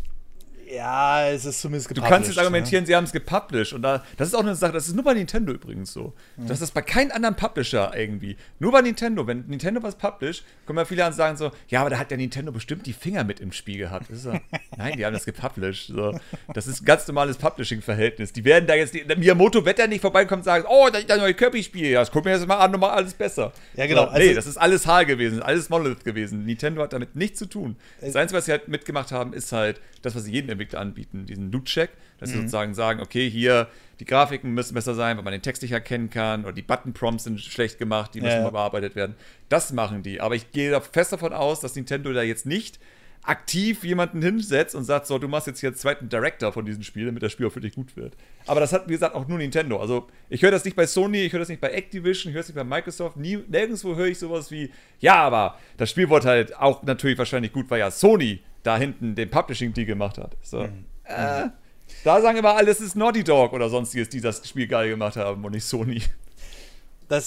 ja, es ist zumindest Du gepublished. kannst jetzt argumentieren, sie haben es gepublished. Und da, das ist auch eine Sache, das ist nur bei Nintendo übrigens so. Das ist bei keinem anderen Publisher irgendwie. Nur bei Nintendo. Wenn Nintendo was published, kommen ja viele an und sagen so, ja, aber da hat der Nintendo bestimmt die Finger mit im Spiel gehabt. Das ist so, nein, die haben das gepublished. So. Das ist ein ganz normales Publishing-Verhältnis. Die werden da jetzt, die, Miyamoto wird da nicht vorbeikommen und sagen, oh, da ist ein neues Kirby-Spiel. Ja, das gucken wir jetzt mal an, nochmal alles besser. Ja, genau. So, nee, Also- das ist alles H A L gewesen, alles Monolith gewesen. Nintendo hat damit nichts zu tun. Das Einzige, was sie halt mitgemacht haben, ist halt das, was sie jedem Entwickler anbieten, diesen Loot-Check, dass sie sozusagen sagen, okay, hier, die Grafiken müssen besser sein, weil man den Text nicht erkennen kann, oder die Button-Prompts sind schlecht gemacht, die müssen Ja, ja. mal bearbeitet werden. Das machen die. Aber ich gehe da fest davon aus, dass Nintendo da jetzt nicht aktiv jemanden hinsetzt und sagt, so, du machst jetzt hier einen zweiten Director von diesem Spiel, damit das Spiel auch wirklich gut wird. Aber das hat, wie gesagt, auch nur Nintendo. Also, ich höre das nicht bei Sony, ich höre das nicht bei Activision, ich höre das nicht bei Microsoft, nie, nirgendwo höre ich sowas wie, ja, aber das Spiel wurde halt auch natürlich wahrscheinlich gut, weil ja Sony da hinten den Publishing-Deal gemacht hat. So, äh, da sagen immer alle, es ist Naughty Dog oder sonstiges, die das Spiel geil gemacht haben und nicht Sony. Das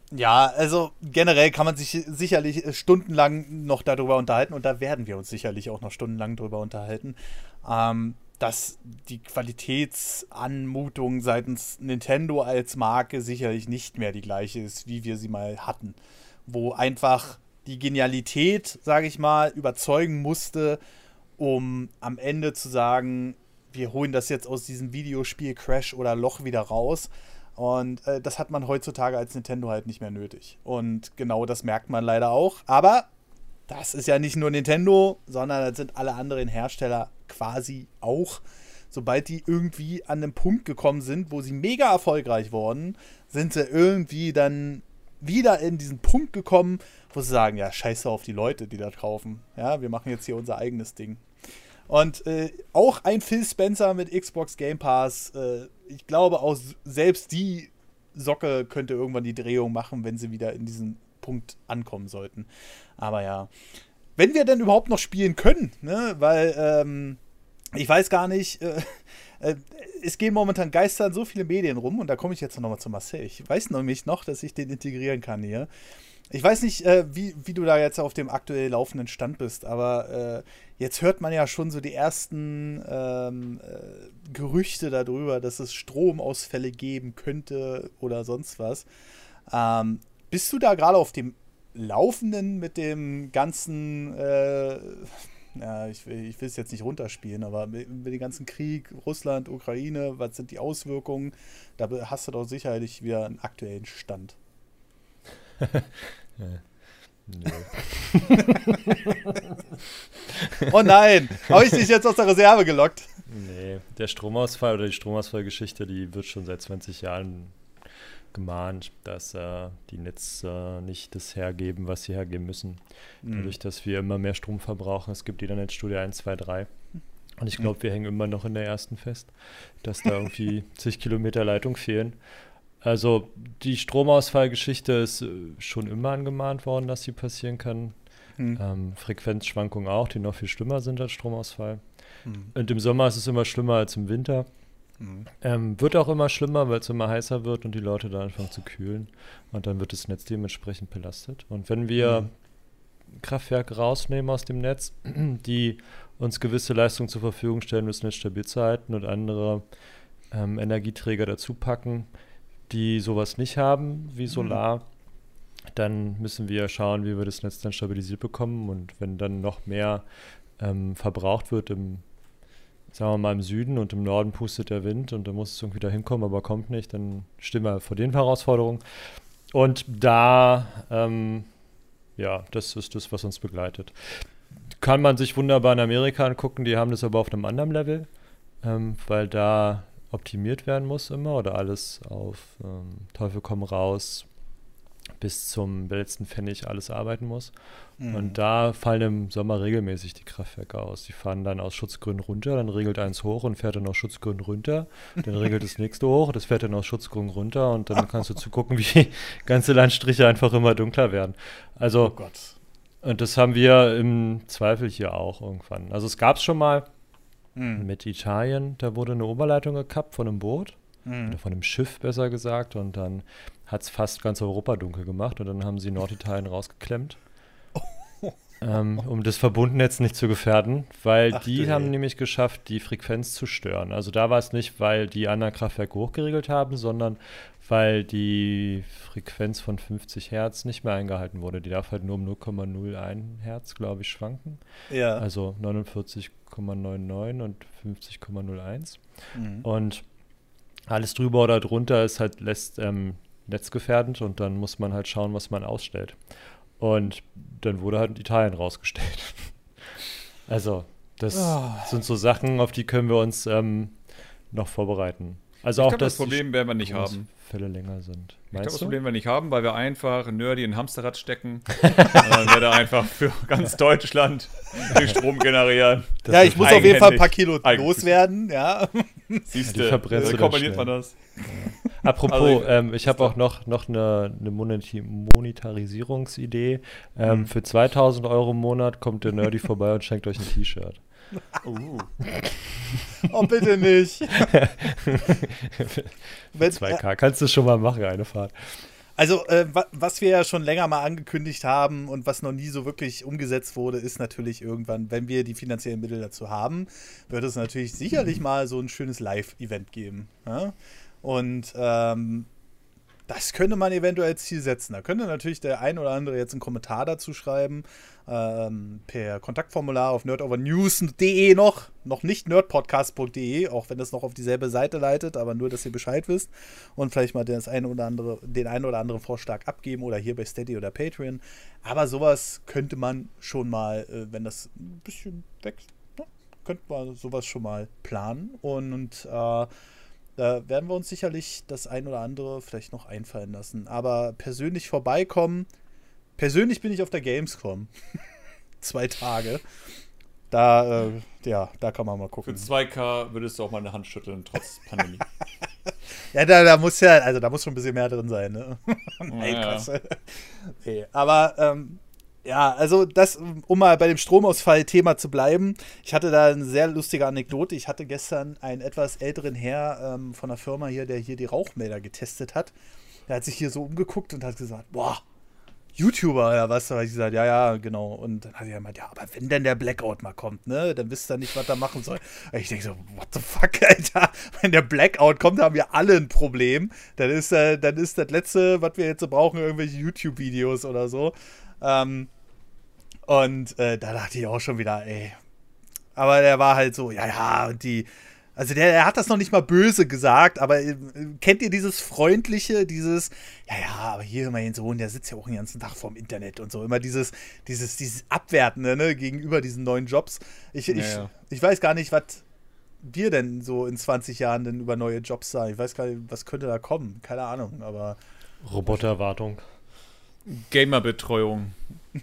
Ja, also generell kann man sich sicherlich stundenlang noch darüber unterhalten und da werden wir uns sicherlich auch noch stundenlang darüber unterhalten, ähm, dass die Qualitätsanmutung seitens Nintendo als Marke sicherlich nicht mehr die gleiche ist, wie wir sie mal hatten. Wo einfach die Genialität, sage ich mal, überzeugen musste, um am Ende zu sagen, wir holen das jetzt aus diesem Videospiel Crash oder Loch wieder raus. Und äh, das hat man heutzutage als Nintendo halt nicht mehr nötig. Und genau das merkt man leider auch. Aber das ist ja nicht nur Nintendo, sondern das sind alle anderen Hersteller quasi auch. Sobald die irgendwie an einen Punkt gekommen sind, wo sie mega erfolgreich wurden, sind sie irgendwie dann wieder in diesen Punkt gekommen, wo sie sagen, ja, scheiße auf die Leute, die das kaufen. Ja, wir machen jetzt hier unser eigenes Ding. Und äh, auch ein Phil Spencer mit Xbox Game Pass, äh, ich glaube auch selbst die Socke könnte irgendwann die Drehung machen, wenn sie wieder in diesen Punkt ankommen sollten. Aber ja, wenn wir denn überhaupt noch spielen können, ne? Weil ähm, ich weiß gar nicht, äh, äh, es gehen momentan geistern so viele Medien rum und da komme ich jetzt nochmal zu Marcel. Ich weiß nämlich noch, dass ich den integrieren kann hier. Ich weiß nicht, äh, wie, wie du da jetzt auf dem aktuell laufenden Stand bist, aber äh, jetzt hört man ja schon so die ersten ähm, äh, Gerüchte darüber, dass es Stromausfälle geben könnte oder sonst was. Ähm, bist du da gerade auf dem Laufenden mit dem ganzen, äh, ja, ich will, ich will es jetzt nicht runterspielen, aber mit, mit dem ganzen Krieg, Russland, Ukraine, was sind die Auswirkungen? Da hast du doch sicherlich wieder einen aktuellen Stand. Ja. Nö. Oh nein, habe ich dich jetzt aus der Reserve gelockt? Nee, der Stromausfall oder die Stromausfallgeschichte, die wird schon seit zwanzig Jahren gemahnt, dass äh, die Netze äh, nicht das hergeben, was sie hergeben müssen. Mhm. Dadurch, dass wir immer mehr Strom verbrauchen. Es gibt die Internetstudie eins, zwei, drei. Und ich glaube, wir hängen immer noch in der ersten fest, dass da irgendwie zig Kilometer Leitung fehlen. Also die Stromausfallgeschichte ist äh, schon immer angemahnt worden, dass sie passieren kann. Hm. Ähm, Frequenzschwankungen auch, die noch viel schlimmer sind als Stromausfall. Hm. Und im Sommer ist es immer schlimmer als im Winter. Hm. Ähm, wird auch immer schlimmer, weil es immer heißer wird und die Leute da anfangen zu kühlen. Und dann wird das Netz dementsprechend belastet. Und wenn wir hm. Kraftwerke rausnehmen aus dem Netz, die uns gewisse Leistungen zur Verfügung stellen, um das Netz stabil zu halten und andere ähm, Energieträger dazu packen, die sowas nicht haben, wie Solar, mhm. dann müssen wir schauen, wie wir das Netz dann stabilisiert bekommen. Und wenn dann noch mehr ähm, verbraucht wird, im, sagen wir mal im Süden und im Norden pustet der Wind und dann muss es irgendwie da hinkommen, aber kommt nicht, dann stehen wir vor den Herausforderungen. Und da, ähm, ja, das ist das, was uns begleitet. Kann man sich wunderbar in Amerika angucken, die haben das aber auf einem anderen Level, ähm, weil da optimiert werden muss immer oder alles auf ähm, Teufel komm raus bis zum letzten Pfennig alles arbeiten muss. Mhm. Und da fallen im Sommer regelmäßig die Kraftwerke aus. Die fahren dann aus Schutzgründen runter, dann regelt eins hoch und fährt dann aus Schutzgründen runter. Dann regelt das nächste hoch, das fährt dann aus Schutzgründen runter und dann kannst du zugucken, wie ganze Landstriche einfach immer dunkler werden. Also, oh Gott. Und das haben wir im Zweifel hier auch irgendwann. Also es gab es schon mal Mhm. mit Italien, da wurde eine Oberleitung gekappt von einem Boot, mhm. oder von einem Schiff besser gesagt, und dann hat es fast ganz Europa dunkel gemacht und dann haben sie Norditalien rausgeklemmt, oh. ähm, um das Verbundnetz nicht zu gefährden, weil Ach, die haben nämlich geschafft, die Frequenz zu stören. Also da war es nicht, weil die anderen Kraftwerke hochgeregelt haben, sondern weil die Frequenz von fünfzig Hertz nicht mehr eingehalten wurde. Die darf halt nur um null Komma null eins Hertz, glaube ich, schwanken. Ja. Also neunundvierzig Komma neunundneunzig und fünfzig Komma null eins. Mhm. Und alles drüber oder drunter ist halt lässt, ähm, netzgefährdend und dann muss man halt schauen, was man ausstellt. Und dann wurde halt Italien rausgestellt. Also das oh. sind so Sachen, auf die können wir uns ähm, noch vorbereiten. Also ich auch glaub, das Problem werden wir nicht haben. Fälle länger sind. Ich glaube, das Problem werden wir nicht haben, weil wir einfach nerdy in ein Hamsterrad stecken und dann wird er einfach für ganz Deutschland den Strom generieren. Das ja, ich muss auf jeden Fall ein paar Kilo loswerden. Ja. Siehst du, wie kombiniert man das? Ja. Apropos, also ich, ähm, ich habe auch noch, noch eine, eine Monetarisierungsidee. Ähm, mhm. Für zweitausend Euro im Monat kommt der Nerdy vorbei und schenkt euch ein T-Shirt. Uh. Oh, bitte nicht. zwei K kannst du schon mal machen, eine Fahrt. Also, äh, wa was wir ja schon länger mal angekündigt haben und was noch nie so wirklich umgesetzt wurde, ist natürlich irgendwann, wenn wir die finanziellen Mittel dazu haben, wird es natürlich sicherlich mal so ein schönes Live-Event geben. Ja? Und ähm, das könnte man eventuell als Ziel setzen. Da könnte natürlich der ein oder andere jetzt einen Kommentar dazu schreiben, ähm, per Kontaktformular auf nerdovernews punkt de noch, noch nicht nerdpodcast punkt de, auch wenn das noch auf dieselbe Seite leitet, aber nur, dass ihr Bescheid wisst und vielleicht mal das eine oder andere, den einen oder anderen Vorschlag abgeben oder hier bei Steady oder Patreon. Aber sowas könnte man schon mal, äh, wenn das ein bisschen wächst, ja, könnte man sowas schon mal planen und, und äh, da werden wir uns sicherlich das ein oder andere vielleicht noch einfallen lassen. Aber persönlich vorbeikommen, persönlich bin ich auf der Gamescom. Zwei Tage. Da, äh, ja, da kann man mal gucken. Für zwei K würdest du auch mal eine Hand schütteln, trotz Pandemie. Ja, da, da muss ja, also da muss schon ein bisschen mehr drin sein, ne? Nein, Ja, krass. Nee, aber, ähm, ja, also das, um mal bei dem Stromausfall-Thema zu bleiben, ich hatte da eine sehr lustige Anekdote. Ich hatte gestern einen etwas älteren Herr ähm, von der Firma hier, der hier die Rauchmelder getestet hat. Der hat sich hier so umgeguckt und hat gesagt, boah, YouTuber oder was? Da habe ich gesagt, ja, ja, genau. Und dann hat er gemeint, ja, aber wenn denn der Blackout mal kommt, ne, dann wisst ihr nicht, was er machen soll. Und ich denke so, what the fuck, Alter? Wenn der Blackout kommt, haben wir alle ein Problem. Dann ist, äh, dann ist das Letzte, was wir jetzt so brauchen, irgendwelche YouTube-Videos oder so. Ähm, und äh, da dachte ich auch schon wieder, ey. Aber der war halt so, ja, ja, und die, also der, der hat das noch nicht mal böse gesagt, aber äh, kennt ihr dieses Freundliche, dieses, ja, ja, aber hier mein Sohn, der sitzt ja auch den ganzen Tag vorm Internet und so, immer dieses, dieses, dieses Abwertende, ne, gegenüber diesen neuen Jobs. Ich, ich, Ja, ja. ich weiß gar nicht, was wir denn so in zwanzig Jahren denn über neue Jobs sagen. Ich weiß gar nicht, was könnte da kommen, keine Ahnung, aber Roboterwartung. Gamerbetreuung.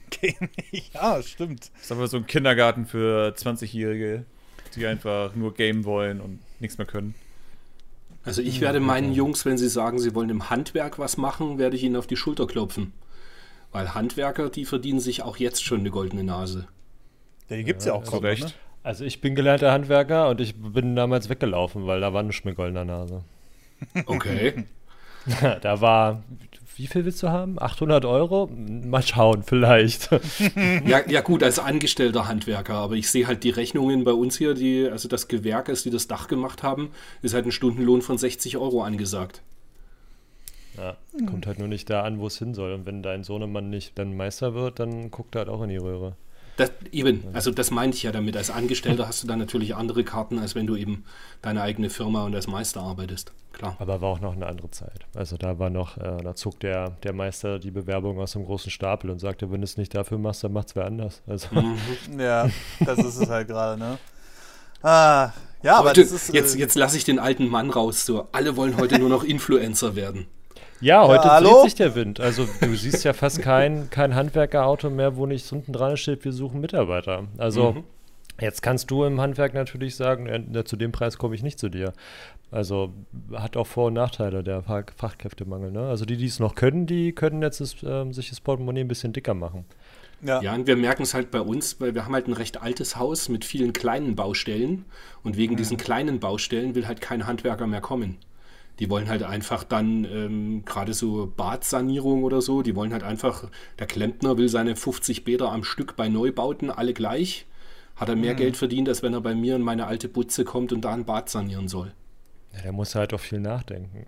ja, stimmt. Das ist aber so ein Kindergarten für zwanzigjährige, die einfach nur gamen wollen und nichts mehr können. Also ich werde meinen Jungs, wenn sie sagen, sie wollen im Handwerk was machen, werde ich ihnen auf die Schulter klopfen. Weil Handwerker, die verdienen sich auch jetzt schon eine goldene Nase. Ja, die gibt's ja, auch Zu kaum, Recht. ne? Also ich bin gelernter Handwerker und ich bin damals weggelaufen, weil da war nichts mit goldener Nase. Okay. Da war, wie viel willst du haben? achthundert Euro? Mal schauen, vielleicht. Ja, ja gut, als angestellter Handwerker, aber ich sehe halt die Rechnungen bei uns hier, die, also das Gewerk ist, die das Dach gemacht haben, ist halt ein Stundenlohn von sechzig Euro angesagt. Ja, kommt halt nur nicht da an, wo es hin soll. Und wenn dein Sohnemann nicht dann Meister wird, dann guckt er halt auch in die Röhre. Das, eben, also das meinte ich ja damit. Als Angestellter hast du dann natürlich andere Karten, als wenn du eben deine eigene Firma und als Meister arbeitest. Klar. Aber war auch noch eine andere Zeit. Also da war noch, äh, da zog der, der Meister die Bewerbung aus dem großen Stapel und sagte, wenn du es nicht dafür machst, dann macht's wer anders. Also Mhm. Ja, das ist es halt gerade, ne? Ah, ja, aber Heute, das ist. jetzt äh, jetzt lasse ich den alten Mann raus. So. Alle wollen heute nur noch Influencer werden. ja, heute hallo? dreht sich der Wind. Also du siehst ja fast kein, kein Handwerkerauto mehr, wo nicht unten dran steht, wir suchen Mitarbeiter. Also Mhm. jetzt kannst du im Handwerk natürlich sagen, äh, zu dem Preis komme ich nicht zu dir. Also hat auch Vor- und Nachteile, der Fach Fachkräftemangel. Ne? Also die, die es noch können, die können jetzt das, ähm, sich das Portemonnaie ein bisschen dicker machen. ja. Ja, und wir merken es halt bei uns, weil wir haben halt ein recht altes Haus mit vielen kleinen Baustellen und wegen diesen kleinen Baustellen will halt kein Handwerker mehr kommen. Die wollen halt einfach dann, ähm, gerade so Badsanierung oder so, die wollen halt einfach, der Klempner will seine fünfzig Bäder am Stück bei Neubauten, alle gleich. Hat er mehr Geld verdient, als wenn er bei mir in meine alte Butze kommt und da ein Bad sanieren soll. Ja, der muss halt auch viel nachdenken.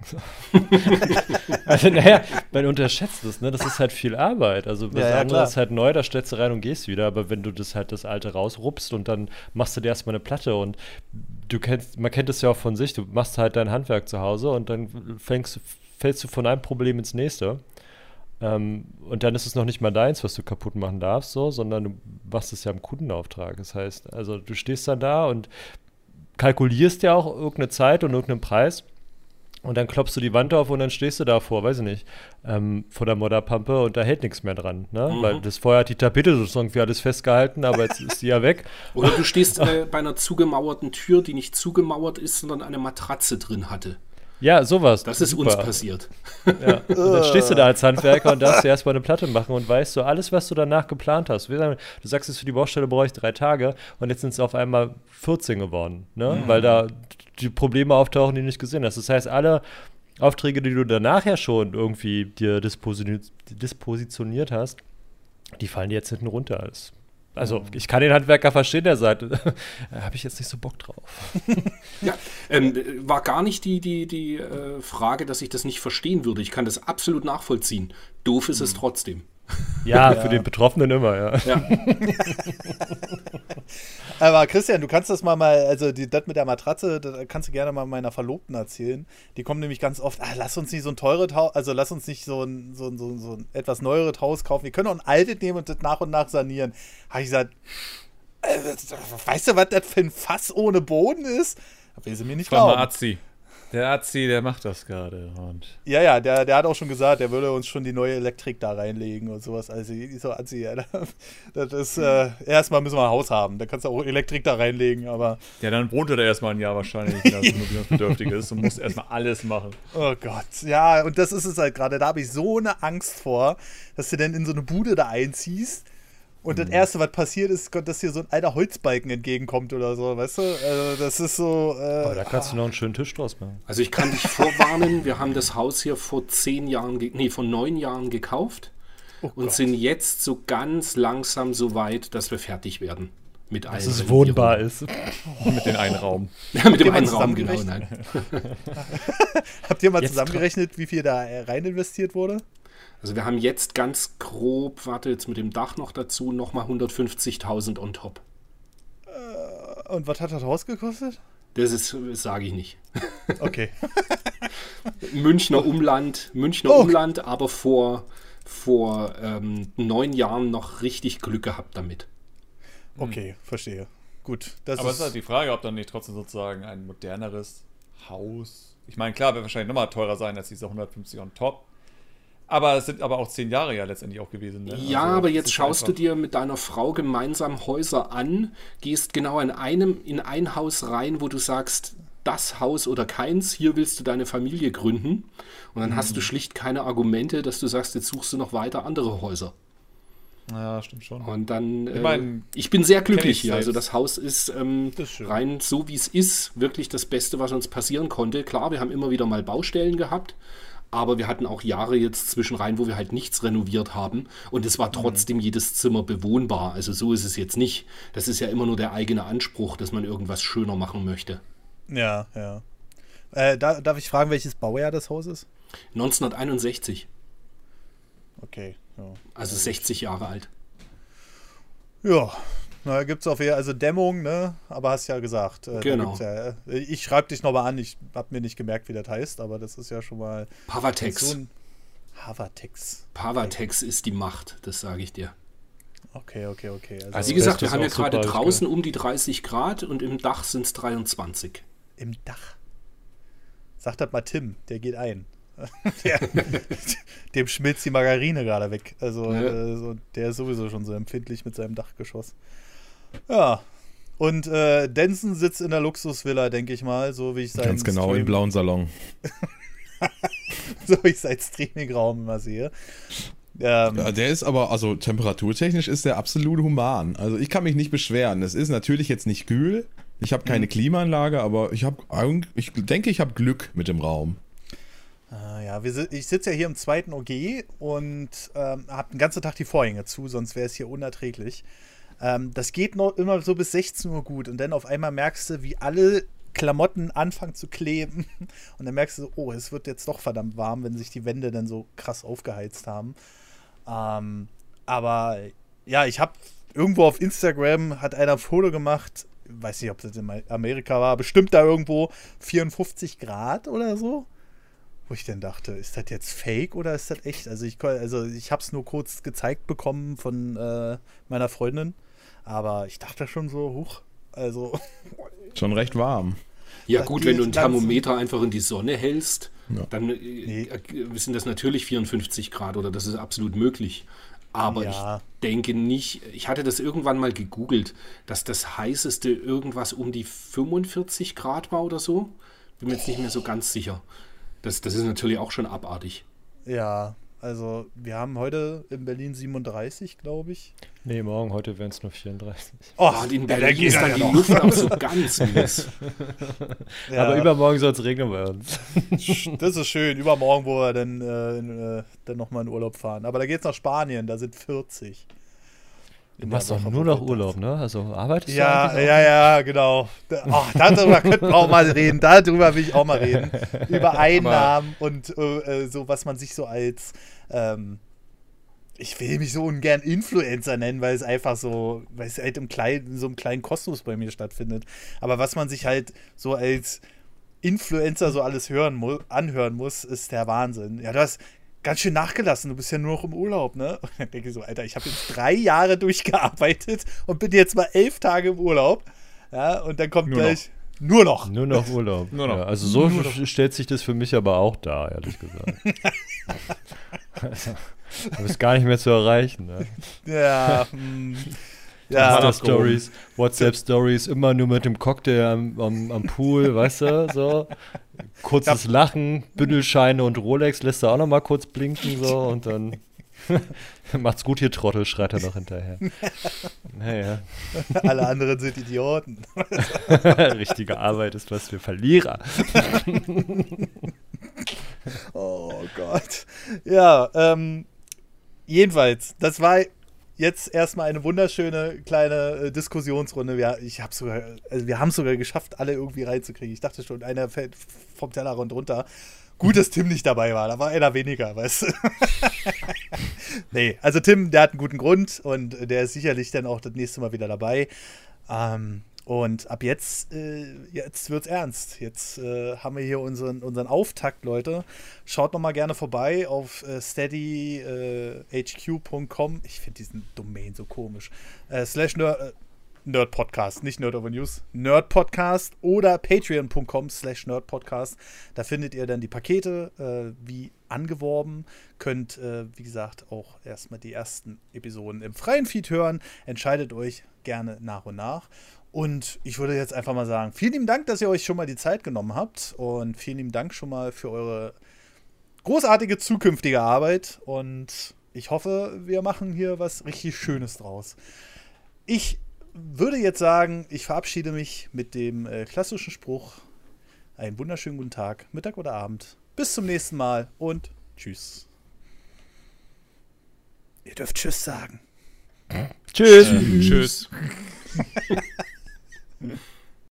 Also, naja, man unterschätzt es, ne? Das ist halt viel Arbeit. Also, was Ja, ja, anderes klar. ist halt neu, da stellst du rein und gehst wieder. Aber wenn du das halt das Alte rausrupst und dann machst du dir erstmal eine Platte und du kennst, man kennt es ja auch von sich, du machst halt dein Handwerk zu Hause und dann fängst, fällst du von einem Problem ins nächste. Ähm, und dann ist es noch nicht mal deins, was du kaputt machen darfst, so, sondern du machst es ja im Kundenauftrag. Das heißt, also du stehst dann da und kalkulierst ja auch irgendeine Zeit und irgendeinen Preis und dann klopfst du die Wand auf und dann stehst du davor, weiß ich nicht, ähm, vor der Modderpampe und da hält nichts mehr dran, ne? Mhm. Weil das vorher hat die Tapete so irgendwie alles festgehalten, aber jetzt ist die ja weg. Oder du stehst äh, bei einer zugemauerten Tür, die nicht zugemauert ist, sondern eine Matratze drin hatte. Ja, sowas. Das ist super. uns passiert. Ja. Und dann stehst du da als Handwerker und darfst dir erstmal eine Platte machen und weißt so, alles, was du danach geplant hast. Du sagst jetzt, für die Baustelle brauche ich drei Tage und jetzt sind es auf einmal vierzehn geworden, ne? Mhm. Weil da die Probleme auftauchen, die du nicht gesehen hast. Das heißt, alle Aufträge, die du danach ja schon irgendwie dir disposi dispositioniert hast, die fallen dir jetzt hinten runter. Das, also ich kann den Handwerker verstehen, der sagt, da habe ich jetzt nicht so Bock drauf. Ja, ähm, war gar nicht die, die, die äh, Frage, dass ich das nicht verstehen würde. Ich kann das absolut nachvollziehen. Doof ist es trotzdem. Ja, für den Betroffenen immer, ja. Ja. Aber Christian, du kannst das mal mal, also die, das mit der Matratze, das kannst du gerne mal meiner Verlobten erzählen. Die kommen nämlich ganz oft, ah, lass uns nicht so ein teures Haus, also lass uns nicht so ein, so, ein, so, ein, so ein etwas neueres Haus kaufen. Wir können auch ein altes nehmen und das nach und nach sanieren. Habe ich gesagt, äh, weißt du, was das für ein Fass ohne Boden ist? Da will sie mir nicht Frau glauben. Azi. Der Azi, der macht das gerade. Und Ja, ja, der, der hat auch schon gesagt, der würde uns schon die neue Elektrik da reinlegen und sowas. Also, ich so, Azi, ja, das ist, äh, erstmal müssen wir ein Haus haben. Da kannst du auch Elektrik da reinlegen, aber. ja, dann wohnt er da erstmal ein Jahr wahrscheinlich, wenn er immobilienbedürftig ist und muss erstmal alles machen. Oh Gott, ja, und das ist es halt gerade. Da habe ich so eine Angst vor, dass du dann in so eine Bude da einziehst und das Erste, was passiert ist, dass dir so ein alter Holzbalken entgegenkommt oder so, weißt du? Also, das ist so. Äh, Aber da kannst du noch einen schönen Tisch draus machen. Also ich kann dich vorwarnen, wir haben das Haus hier vor zehn Jahren, ge- nee, vor neun Jahren gekauft oh und Gott. sind jetzt so ganz langsam so weit, dass wir fertig werden. Mit allen Dass es Renovierungen. wohnbar ist. Mit den einen Raum. Ja, mit dem Habt ihr einen mal Raum, genau. zusammengerechnet? Nein. Habt ihr mal Jetzt zusammengerechnet, wie viel da rein investiert wurde? Also wir haben jetzt ganz grob, warte jetzt mit dem Dach noch dazu, nochmal hundertfünfzigtausend on top. Und was hat das Haus gekostet? Das ist, sage ich nicht. Okay. Münchner Umland, Münchner Oh. Umland, aber vor, vor ähm, neun Jahren noch richtig Glück gehabt damit. Okay, verstehe. Gut. Das Aber es ist ist halt die Frage, ob dann nicht trotzdem sozusagen ein moderneres Haus. Ich meine, klar, wird wahrscheinlich nochmal teurer sein als diese hundertfünfzig on top. Aber es sind aber auch zehn Jahre ja letztendlich auch gewesen. Ne? Ja, Also, aber es jetzt ist schaust du einfach- dir mit deiner Frau gemeinsam Häuser an, gehst genau in einem, in ein Haus rein, wo du sagst, das Haus oder keins, hier willst du deine Familie gründen. Und dann hast du schlicht keine Argumente, dass du sagst, jetzt suchst du noch weiter andere Häuser. Ja, stimmt schon. Und dann, äh, ich, mein, bin sehr kenn glücklich ich hier. Also selbst. das Haus ist ähm, Das ist schön. rein so, wie es ist, wirklich das Beste, was uns passieren konnte. Klar, wir haben immer wieder mal Baustellen gehabt, aber wir hatten auch Jahre jetzt zwischen rein, wo wir halt nichts renoviert haben. Und es war trotzdem jedes Zimmer bewohnbar. Also so ist es jetzt nicht. Das ist ja immer nur der eigene Anspruch, dass man irgendwas schöner machen möchte. Ja, ja. Äh, da, darf ich fragen, welches Baujahr das Haus ist? neunzehnhunderteinundsechzig, Okay, ja. also sechzig Jahre alt. Ja, na, gibt's auf jeden Fall, also Dämmung, ne? Aber hast ja gesagt. Äh, da Genau. gibt's Ja, äh, ich schreibe dich nochmal an, ich habe mir nicht gemerkt, wie das heißt, aber das ist ja schon mal Pavatex. so ein Havatex. Pavatex ist die Macht, das sage ich dir. Okay, okay, okay. Also, Also Wie gesagt, Rest wir ist haben ja auch super, gerade hab ich draußen um die dreißig Grad und im Dach sind es dreiundzwanzig. im Dach. Sag das mal Tim, der geht ein. der, dem schmilzt die Margarine gerade weg. Also Ja. äh, so, der ist sowieso schon so empfindlich mit seinem Dachgeschoss. Ja. Und äh, Denson sitzt in der Luxusvilla, denke ich mal, so wie ich seinen Ganz genau, Stream, im blauen Salon. so wie ich seinen Streamingraum immer sehe. Ähm, Ja, der ist aber, also temperaturtechnisch ist der absolut human. Also ich kann mich nicht beschweren. Es ist natürlich jetzt nicht kühl. Ich habe keine Klimaanlage, aber ich habe, ich denke, ich habe Glück mit dem Raum. Ah, ja, wir, si- ich sitze ja hier im zweiten O G und ähm, habe den ganzen Tag die Vorhänge zu, sonst wäre es hier unerträglich. Ähm, das geht noch immer so bis sechzehn Uhr gut und dann auf einmal merkst du, wie alle Klamotten anfangen zu kleben und dann merkst du so, oh, es wird jetzt doch verdammt warm, wenn sich die Wände dann so krass aufgeheizt haben. Ähm, aber ja, ich habe irgendwo auf Instagram hat einer ein Foto gemacht, weiß nicht, ob das in Amerika war, bestimmt da irgendwo vierundfünfzig Grad oder so. Wo ich dann dachte, ist das jetzt fake oder ist das echt? Also ich, kon- also ich habe es nur kurz gezeigt bekommen von äh, meiner Freundin, aber ich dachte schon so, huch, also Schon recht warm. Ja Das gut, geht wenn du ein langsam. Thermometer einfach in die Sonne hältst, Ja. dann äh, Nee. äh, sind das natürlich vierundfünfzig Grad oder das ist absolut möglich. Aber Ja. ich denke nicht, ich hatte das irgendwann mal gegoogelt, dass das heißeste irgendwas um die fünfundvierzig Grad war oder so. Bin mir jetzt nicht mehr so ganz sicher. Das, das ist natürlich auch schon abartig. ja, Also wir haben heute in Berlin siebenunddreißig, glaube ich. Nee, morgen, heute wären es nur vierunddreißig. Oh, Und in ja, Berlin ist ja dann die noch. Luft auch so ganz mies. Ja, Aber übermorgen soll es regnen bei uns. das ist schön. Übermorgen, wo wir dann, äh, in, äh, dann nochmal in Urlaub fahren. Aber da geht's nach Spanien, da sind vierzig. Du machst doch nur noch Urlaub, ne? Also arbeitest Ja, du eigentlich ja, ja, genau. Da, oh, darüber könnten wir auch mal reden. Darüber will ich auch mal reden. Über Einnahmen und äh, so, was man sich so als, ähm, ich will mich so ungern Influencer nennen, weil es einfach so, weil es halt im kleinen, in so einem kleinen Kosmos bei mir stattfindet. Aber was man sich halt so als Influencer so alles hören mu- anhören muss, ist der Wahnsinn. Ja, du hast ganz schön nachgelassen, du bist ja nur noch im Urlaub, ne? Und dann denke ich so, Alter, ich habe jetzt drei Jahre durchgearbeitet und bin jetzt mal elf Tage im Urlaub. Ja, und dann kommt Nur gleich nur noch. Nur noch Urlaub. Nur noch. Ja, also so Nur sch- stellt sich das für mich aber auch dar, ehrlich gesagt. also, du bist gar nicht mehr zu erreichen. Ne? Ja, hm, Ja, ja, Stories, WhatsApp-Stories, immer nur mit dem Cocktail am, am, am Pool, weißt du, so. Kurzes Lachen, Bündel-Scheine und Rolex lässt er auch noch mal kurz blinken, so, und dann macht's gut hier, Trottel, schreit er noch hinterher. Naja. alle anderen sind Idioten. Richtige Arbeit ist was für Verlierer. Oh Gott. Ja, ähm, jedenfalls, das war jetzt erstmal eine wunderschöne kleine äh, Diskussionsrunde. Wir, ich hab sogar, also wir haben es sogar geschafft, alle irgendwie reinzukriegen. Ich dachte schon, einer fällt vom Tellerrand runter. Gut, dass Tim nicht dabei war. Da war einer weniger, weißt du. Nee, also Tim, der hat einen guten Grund und der ist sicherlich dann auch das nächste Mal wieder dabei. Ähm, und ab jetzt, äh, jetzt wird's ernst. Jetzt äh, haben wir hier unseren, unseren Auftakt, Leute. Schaut noch mal gerne vorbei auf äh, steady h q punkt com. Ich finde diesen Domain so komisch. Äh, slash Nerd, äh, Nerd Podcast, nicht Nerd Over News. Nerd Podcast oder patreon punkt com slash Nerd Podcast. Da findet ihr dann die Pakete, äh, wie angeworben. Könnt, äh, wie gesagt, auch erstmal die ersten Episoden im freien Feed hören. Entscheidet euch gerne nach und nach. Und ich würde jetzt einfach mal sagen, vielen lieben Dank, dass ihr euch schon mal die Zeit genommen habt. Und vielen lieben Dank schon mal für eure großartige zukünftige Arbeit. Und ich hoffe, wir machen hier was richtig Schönes draus. Ich würde jetzt sagen, ich verabschiede mich mit dem äh, klassischen Spruch. Einen wunderschönen guten Tag, Mittag oder Abend. Bis zum nächsten Mal und tschüss. Ihr dürft Tschüss sagen. Tschüss. Tschüss.